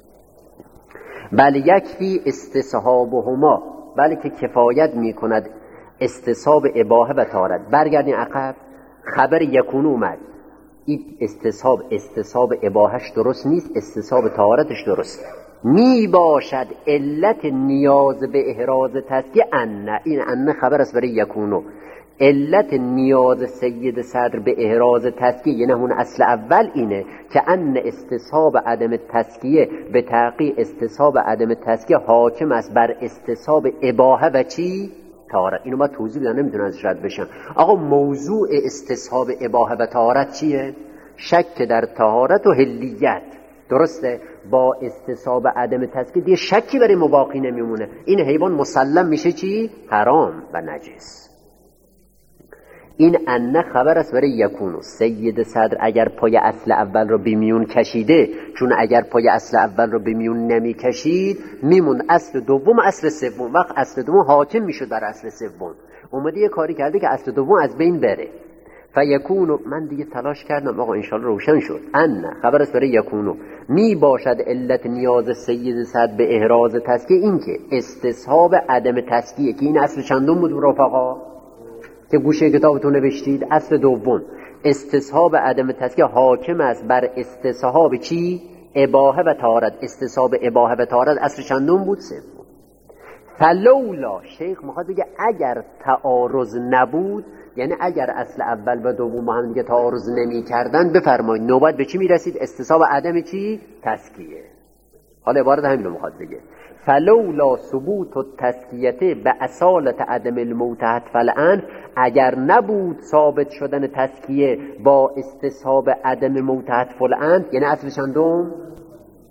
بل یکفی استصحابهما، بلکه کفایت میکند استصحاب اباحه و طهارت. برگردین عقب، خبر یکون اومد، این استصحاب اباحش درست نیست، استصحاب طهارتش درسته. می باشد علت نیاز به احراز تزکیه این ان خبر است برای یکونو، علت نیاز سید صدر به احراز تزکیه، یعنی اون اصل اول اینه که ان استصحاب عدم تزکیه به تحقیق استصحاب عدم تزکیه حاکم است بر استصحاب اباحه و چی؟ طهارت. اینو من توضیح بدم، نمیتونم ازش رد بشم. آقا موضوع استصحاب اباحه و طهارت چیه؟ شک در طهارت و حلیت، درسته؟ با استصحاب عدم تزکیه دیگه شکی برای مباقی نمیمونه، این حیوان مسلم میشه چی؟ حرام و نجس. این ان خبر است برای یکونو. سید صدر اگر پای اصل اول رو بیمیون کشیده، چون اگر پای اصل اول رو بیمیون نمی کشید میمون اصل دوم اصل سوم، وقت اصل دوم حاکم میشد بر اصل سوم. اومده یه کاری کرده که اصل دوم از بین بره. فیکونو، من دیگه تلاش کردم آقا انشالله روشن شد. ان خبر است برای یکونو، می باشد علت نیاز سید صدر به احراز تزکیه این که استصحاب عدم تزکیه، که این اصل چندم بود رفقا که گوشه کتابتون نوشتید؟ اصل دوم. استصحاب عدم تزکیه حاکم است بر استصحاب چی؟ اباحه و طهارت. استصحاب اباحه و طهارت اصل چندم بود؟ سوم. فلولا، شیخ میخواد بگه اگر تعارض نبود، یعنی اگر اصل اول و دوم با هم دیگه تعارض نمی کردن، بفرمایید نوبت به چی میرسید؟ استصحاب عدم چی؟ تزکیه. حالا عبارت همین رو میخواد بگه، فلولا ثبوت التزکیه به اصالت عدم الموت فالان، اگر نبود ثابت شدن تزکیه با استصحاب عدم موت فالان، یعنی اصل چندم؟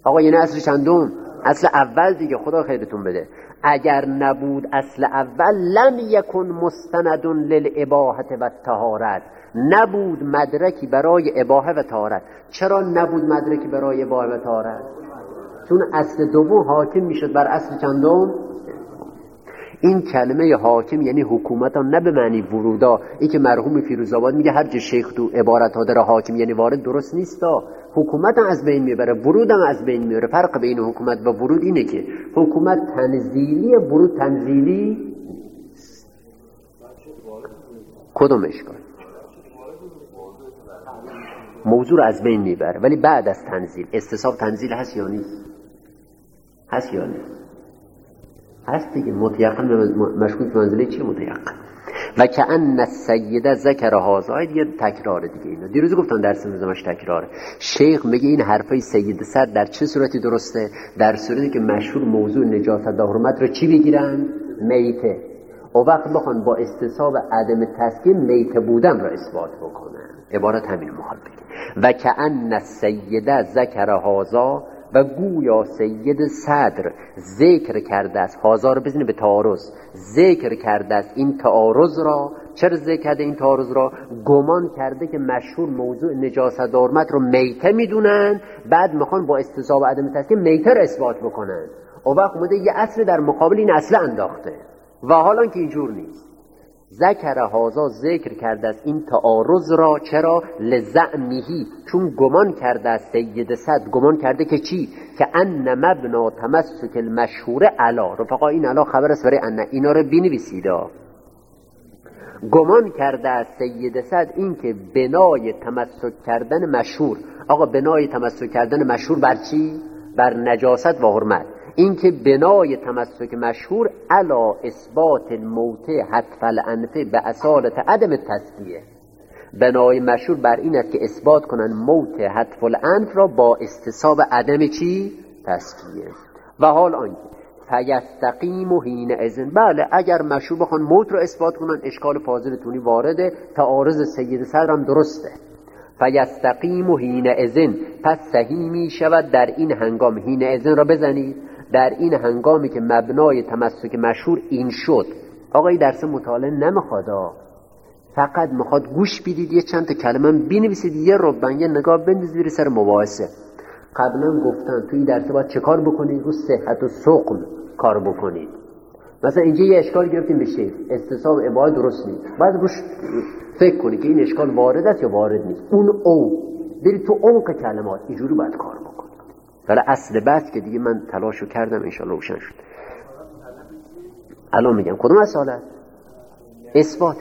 آقا یعنی اصل چندم؟ اصل اول دیگه. خدا خیرتون بده. اگر نبود اصل اول لم یکن مستند للاباحه و الطهارت، نبود مدرکی برای اباحه و طهارت. چرا نبود مدرکی برای اباحه و طهارت؟ چون اصل دوم حاکم میشد بر اصل چندم. این کلمه حاکم یعنی حکومت ها، نه به معنی ورودا. این که مرحوم فیروزآباد میگه هر جا شیخ تو عبارت ها داره حاکم یعنی وارد، درست نیست. حکومت هم از بین میبره، ورود هم از بین میبره. فرق بین حکومت و ورود اینه که حکومت تنزیلی، ورود تنزیلی. کدوم اشکال؟ موضوع رو از بین میبره ولی بعد از تنزیل. استصحاب تنزیل هست یا نیست؟ هست یا نیست؟ هست دیگه. متیقن مشکوک منزله چیه؟ متیقن. و کأن السید ذکر هذا، دیگه تکراره دیگه. اینا دیروز گفتن درس نظامش تکراره. شیخ میگه این حرفای سید صدر در چه صورتی درسته؟ در صورتی که مشهور موضوع نجاست و حرمت رو چی بگیرن؟ میته. او وقت بخوان با استصحاب عدم تسکین میته بودن را اثبات بکنن. عبارت همین محال بگه. و کأن السید ذکر هذا، و گویا سید صدر ذکر کرده است، هازا رو بزنی به تعارض، ذکر کرده است این تعارض را. چرا ذکر کرده این تعارض را؟ گمان کرده که مشهور موضوع نجاست و حرمت رو میته میدونن، بعد میخوان با استصحاب عدم تسکین میته رو اثبات بکنن. او وقت اومده یه اصل در مقابل این اصل انداخته و حالا که اینجور نیست. ذکر هازا، ذکر کرده است این تعارض را. چرا؟ لزعمهی، چون گمان کرده است سید صدر، گمان کرده که چی؟ که ان مبنا تمسک المشهور علا. رفقا این علا خبر است برای ان، اینا رو بنویسید. گمان کرده است سید صدر این که بنای تمسک کردن مشهور. آقا بنای تمسک کردن مشهور بر چی؟ بر نجاست و حرمت. این که بنای تمسک مشهور علا اثبات الموت حتف الانفه به اصالت عدم تسکیه. بنای مشهور بر این است که اثبات کنن موت حتف الانف را با استصحاب عدم چی؟ تسکیه. و حال آنکه فیستقیم و حین اذن، بله اگر مشهور بخوان موت را اثبات کنن اشکال فاضلتونی وارده، تعارض سید صدر هم درسته. فیستقیم و حین اذن، پس صحیح می شود در این هنگام. حین اذن را بزنید، در این هنگامی که مبنای تمسک مشهور این شد. آقای درس مطالعه نمیخواد، فقط میخواد گوش بدید، یه چند تا کلمه بنویسید، یه ربع یه نگاه بندازید بری سر مباحثه. قبلا گفتن تو این درس باید چه کار بکنید؟ رو صحت و سقم کار بکنید. مثلا اینجا یه اشکال گرفتیم بشه استصحاب عبارت درست نیست، بعد روش فکر کنید که این اشکال وارد است یا وارد نیست. اون او برید تو عمق کلمات، اینجوری باید کار بکنید. ولی اصل بحث که دیگه من تلاشو کردم انشالله روشن شد. الان میگم کدوم اصالت؟ اثبات.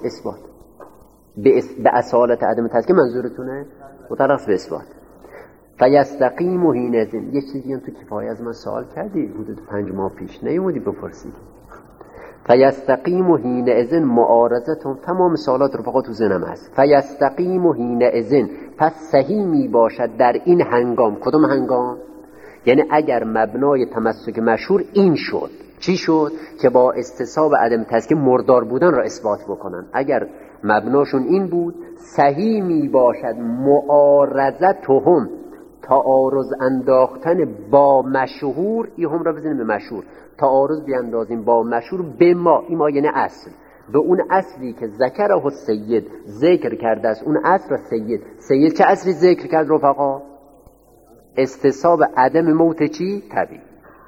به اصالت عدم تسکیه منظورتونه؟ متعلق به اثبات. فیستقیم و حین اذن. یه چیزی هم تو کفایه از من سوال کردی حدود 5 ماه پیش، نیومدی بپرسید. فیستقیم و حین اذن معارضتون، تمام سوالات رو فقط تو ذهنم هست. فیستقیم و حین اذن، پس صحیح می باشد در این هنگام. کدوم هنگام؟ یعنی اگر مبنای تمسک مشهور این شد، چی شد؟ که با استصحاب عدم تسکیه مردار بودن را اثبات بکنن. اگر مبناشون این بود، صحیح می باشد معارضتهم، تعارض انداختن با مشهور. این هم را بزنیم به مشهور، تعارض بیاندازیم با مشهور به ما. این ما یعنی اصل، به اون اصلی که ذکره السید، ذکر کرده است. اون اصل سید چه اصلی ذکر کرد رفقا؟ استصحاب عدم موت چی؟ طبیعی.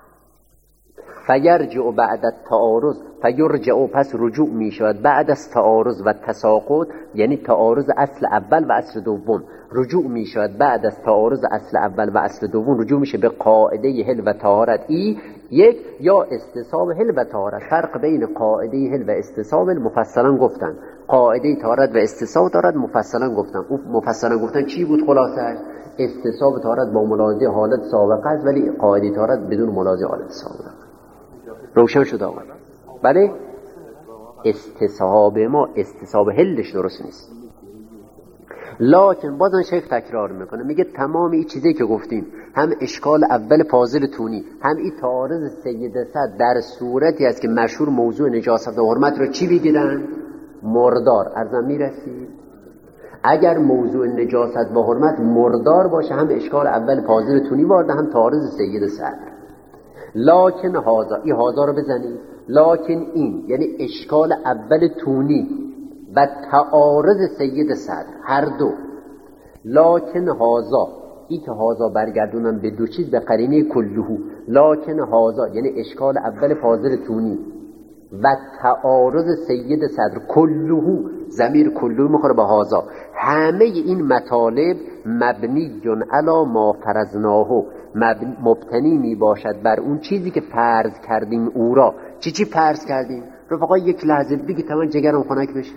فیرجع بعد التعارض، فیرجع پس رجوع می شود بعد از تعارض و تساقط، یعنی تعارض اصل اول و اصل دوم. رجوع می شود بعد از تعارض اصل اول و اصل دوم، رجوع میشه به قاعده حل و طهارت. یک یا استصحاب حل و طهارت. فرق بین قاعده حل و استصحاب مفصلا گفتن. قاعده طهارت و استصحاب طهارت مفصلا گفتن. اون مفصلا گفتن چی بود خلاصه؟ استصحاب طهارت با ملاحظه حالت سابقه است، ولی قاعده طهارت بدون ملاحظه حالت سابقه. روشن شد آقا؟ بله استصحاب ما استصحاب حلش درست نیست. لکن بازن شیخ تکرار میکنه، میگه تمام این چیزی که گفتیم، هم اشکال اول فاضل تونی، هم این تعارض سید صدر، در صورتی است که مشهور موضوع نجاست و حرمت رو چی بگیرن؟ مردار. ارزم میرسید اگر موضوع نجاست با حرمت مردار باشه هم اشکال اول فاضل تونی وارد هم تعارض سید صدر. لکن هازا، این هازا رو بزنید، لکن این یعنی اشکال اول تونی و تعارض سید صدر هر دو. لکن هازا، این که هازا برگردونم به دو چیز به قرینه کلهو. لکن هازا یعنی اشکال اول فاضل تونی و تعارض سید صدر کلهو، ضمیر کلهو میخوره به هازا. همه این مطالب مبنی علی ما فرضناه، مبتنی می باشد بر اون چیزی که فرض کردیم او را. چی فرض کردیم؟ رفقا یک لحظه بگی تمام جگرم خنک بشه.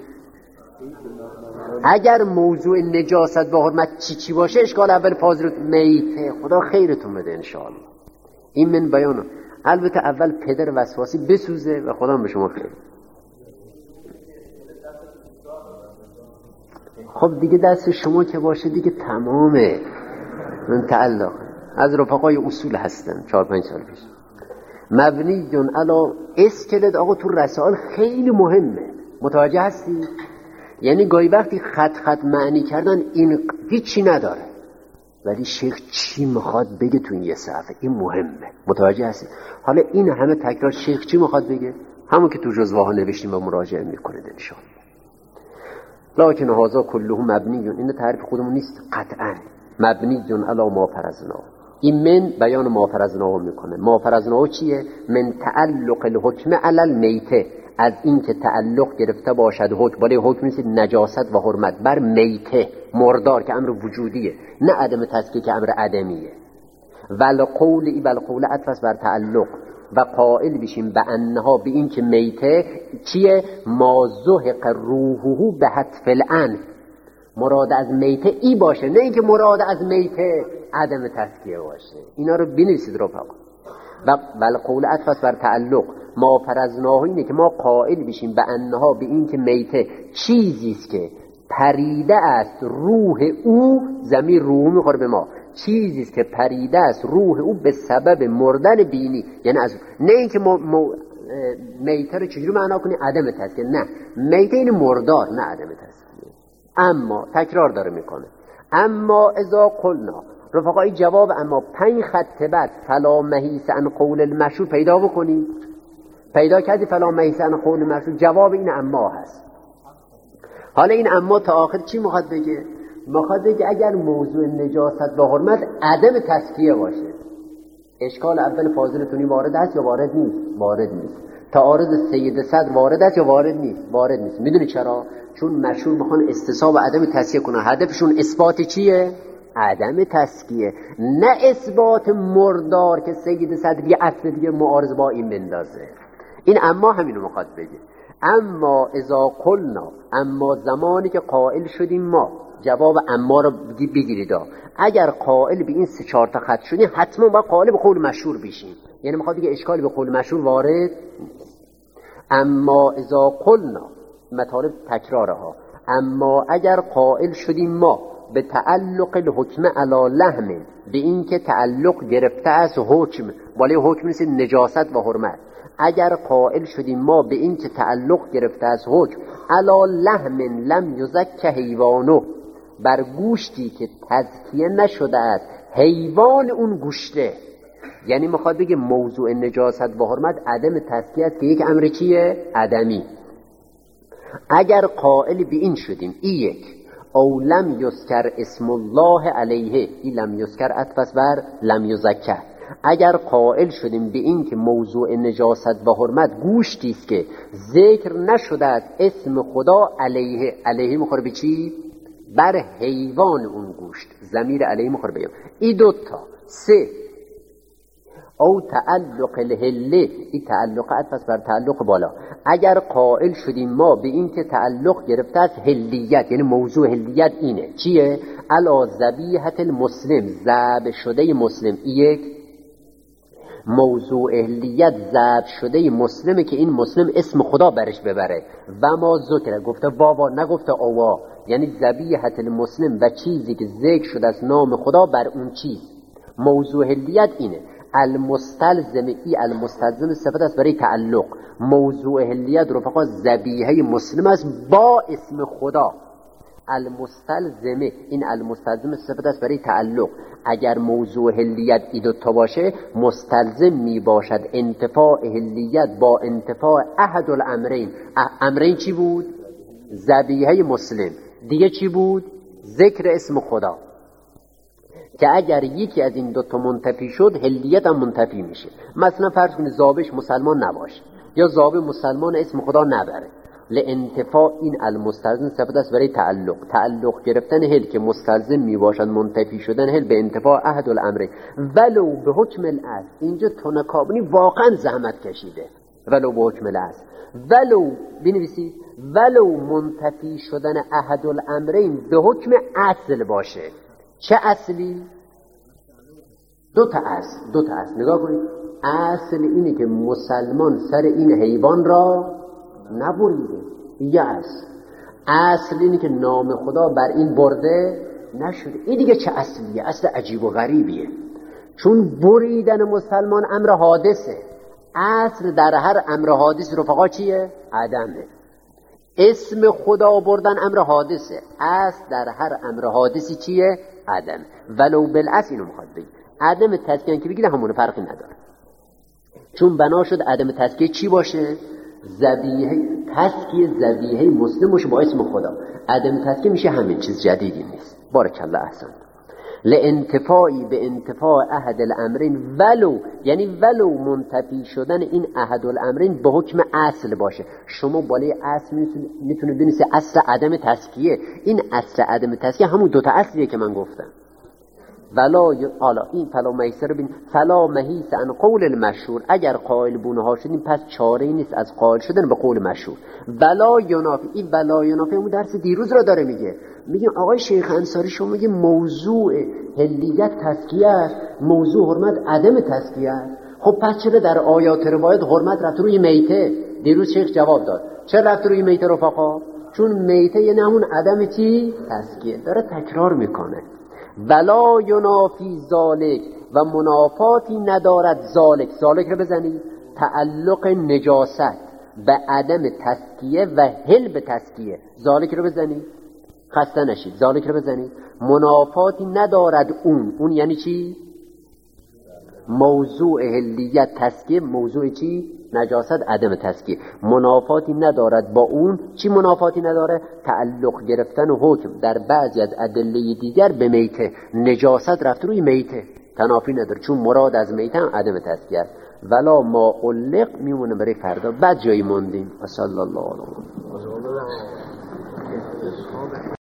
اگر موضوع نجاست با حرمت چی باشه اشکال اول فاضل میته. خدا خیرتون بده انشاءالله. این من بیانم. البته اول پدر وسواسی بسوزه و خدا به شما خیر. خب دیگه دست شما که باشه دیگه تمامه. من تعلق از رفقای اصول هستن 4-5 سال پیش. مبنی علی اسکلت. آقا تو رسائل خیلی مهمه، متوجه هستی؟ یعنی گاهی وقتی خط معنی کردن این هیچی نداره، ولی شیخ چی میخواد بگه تو این یه صفحه این مهمه، متوجه هستی؟ حالا این همه تکرار شیخ چی میخواد بگه؟ همون که تو جزوه ها نوشتیم و مراجعه میکنه انشاء الله. لکن هذا کله مبنی، این تعریف خودمون نیست قطعا. مبنی علی ما فرضناه. این من بیان ما فرضناه میکنه. ما فرضناه چیه؟ من تعلق الحکم علی المیته، از این که تعلق گرفته باشد حکم، ولی حکم نیست نجاست و حرمت بر میته مردار که امر وجودیه، نه عدم تزکیه که امر عدمیه. والقول ای والقول عطف بر تعلق و قائل بشیم به انها، به این که میته چیه؟ ما زهق روحه به حتف الانف. مراد از میته ای باشه، نه اینکه مراد از میته عدم تزکیه باشه. اینا رو بنویسید رفقا. و والقول عطف بر تعلق ما فرضناه اینه که ما قائل بشیم به انها، به این که میته چیزیست که پریده است روح او، ضمیر روح میخوره به ما، چیزیست که پریده است روح او به سبب مردن بینی. یعنی از نه اینکه میته رو چجوری معنا کنی عدم تزکیه، نه میته این مردار، نه عدم تزکیه. اما تکرار داره میکنه. اما اذا قلنا، رفقای جواب اما 5 خط بعد فلا محیث عن قول المشهور پیدا بکنید. پیدا کردی فلا محیث عن قول المشهور، جواب این اما هست. حالا این اما تا آخر چی میخواد بگه؟ میخواد بگه اگر موضوع نجاست با حرمت عدم تزکیه باشه، اشکال اول فاضلتونی وارد است یا وارد نیست؟ وارد نیست. تعارض سید صدر وارد است یا وارد نیست؟ وارد نیست. میدونی چرا؟ چون مشهور میخوان استصحاب عدم تزکیه کنن. هدفشون اثبات چیه؟ عدم تزکیه، نه اثبات مردار که سید صدر یه اصل دیگه معارض با این بندازه. این اما همینو میخواد بگه. اما اذا قلنا، اما زمانی که قائل شدیم ما، جواب اما رو بگیرید. اگر قائل به این 3-4 تا خط شدیم حتما باید قائل به قول مشهور بشیم. یعنی میخواد بگه اشکالی به قول مشهور وارد نیست. اما اذا قلنا، مطالب تکراره ها. اما اگر قائل شدیم ما به تعلق الحکم علی لحم، به این که تعلق گرفته از حکم، ولی حکم نیست نجاست و حرمت. اگر قائل شدیم ما به این که تعلق گرفته از حکم علی لحم لم یزک حیوانو، بر گوشتی که تزکیه نشده است حیوان اون گوشته، یعنی میخواد بگه موضوع نجاست و حرمت عدم تزکیه است که یک امر چیه؟ عدمی. اگر قائل به این شدیم یک او لم یذکر اسم الله علیه، این لم یذکر عطف بر لم یزکه. اگر قائل شدیم به این که موضوع نجاست و حرمت گوشتی است که ذکر نشده است اسم خدا علیه، علیه مخوره به چی؟ بر حیوان اون گوشت، ضمیر علیه مخوره به این 2 تا. 3 او تعلق الهله، این تعلق عطف بر تعلق بالا. اگر قائل شدیم ما به این که تعلق گرفته از هلیت، یعنی موضوع هلیت اینه چیه؟ علی ذبیحه المسلم، ذبح شده مسلم. یک موضوع هلیت ذبح شده مسلمه که این مسلم اسم خدا برش ببره. و ما ذکر، گفته واوا نگفته آوا، یعنی ذبیحه المسلم و چیزی که ذکر شده از نام خدا بر اون چیز. موضوع هلیت اینه. المستلزم، ای المستلزم صفت است برای تعلق. موضوع هلیت رفقا ذبیحه مسلم است با اسم خدا. المستلزمه، این المستلزم صفت است برای تعلق. اگر موضوع حلیت این دوتا باشه مستلزم می باشد انتفاع حلیت با انتفاع احد الامرین. امرین چی بود؟ ذبیحه مسلم. دیگه چی بود؟ ذکر اسم خدا. که اگر یکی از این دوتا منتفی شد حلیت هم منتفی میشه. مثلا فرض کنید زابش مسلمان نباشه یا زابه مسلمان اسم خدا نبره، لانتفاع این المستلزم صفت است برای تعلق گرفتن حل که مستلزم می باشد منتفی شدن حل به انتفاع احد الامرین. ولو به حکم الاصل، اینجا تنکابنی واقعا زحمت کشیده، ولو به حکم الاصل، ولو بنویسید ولو منتفی شدن احد الامرین به حکم اصل باشه. چه اصلی؟ دو تا اصل نگاه کنید. اصل اینه که مسلمان سر این حیوان را نبریده، یه اصل اینه که نام خدا بر این برده نشده. این دیگه چه اصلیه؟ اصل عجیب و غریبیه، چون بریدن مسلمان امر حادثه. اصل در هر امر حادث رفقا چیه؟ عدمه. اسم خدا بردن امر حادثه، اصل در هر امر حادثی چیه؟ عدم. ولو بالاصل اینو میخواد بگید. عدم تزکیه که بگید همون فرقی نداره، چون بنا شد عدم تزکیه چی باشه؟ تزکیه ذبیحه مسلم باشه با اسم خدا. عدم تزکیه میشه همین، چیز جدیدی نیست. بارک الله احسن. لانتفاعی به انتفاع احد الامرین، ولو یعنی ولو منتفی شدن این احد الامرین به حکم اصل باشه. شما بالای اصل میتونه بنویسه اصل عدم تزکیه. این اصل عدم تزکیه همون دوتا اصلیه که من گفتم. این فلا میسر بین فلا محیث عن قول المشهور. اگر قائل بونه ها شدیم پس چاره ای نیست از قائل شدن به قول مشهور. ولا ینافی، این ولا ینافی اون درس دیروز را داره میگه. میگیم آقای شیخ انصاری شما میگه موضوع حلیت تزکیه است، موضوع حرمت عدم تزکیه است. خب پس چرا در آیات روایت حرمت رفت روی میته؟ دیروز شیخ جواب داد. چرا رفت روی میته رفقا؟ چون میته یعنی همون عدم چی؟ تزکیه. داره تکرار میکنه. ولا ینافی ذالک، و منافاتی ندارد ذالک رو بزنید، تعلق نجاست به عدم تزکیه و حل به تزکیه. ذالک رو بزنید، خسته نشید. ذالک رو بزنید. منافاتی ندارد اون یعنی چی؟ موضوع حلیت تزکیه، موضوع چی؟ نجاست عدم تزکیه. منافاتی ندارد با اون. چی منافاتی نداره؟ تعلق گرفتن و حکم در بعضی از ادله دیگر به میته. نجاست رفت روی میته، تنافی نداره، چون مراد از میته هم عدم تزکیه است. ولا ما علق میمونه برای فردا. بعد جایی موندیم. صلی الله علیه و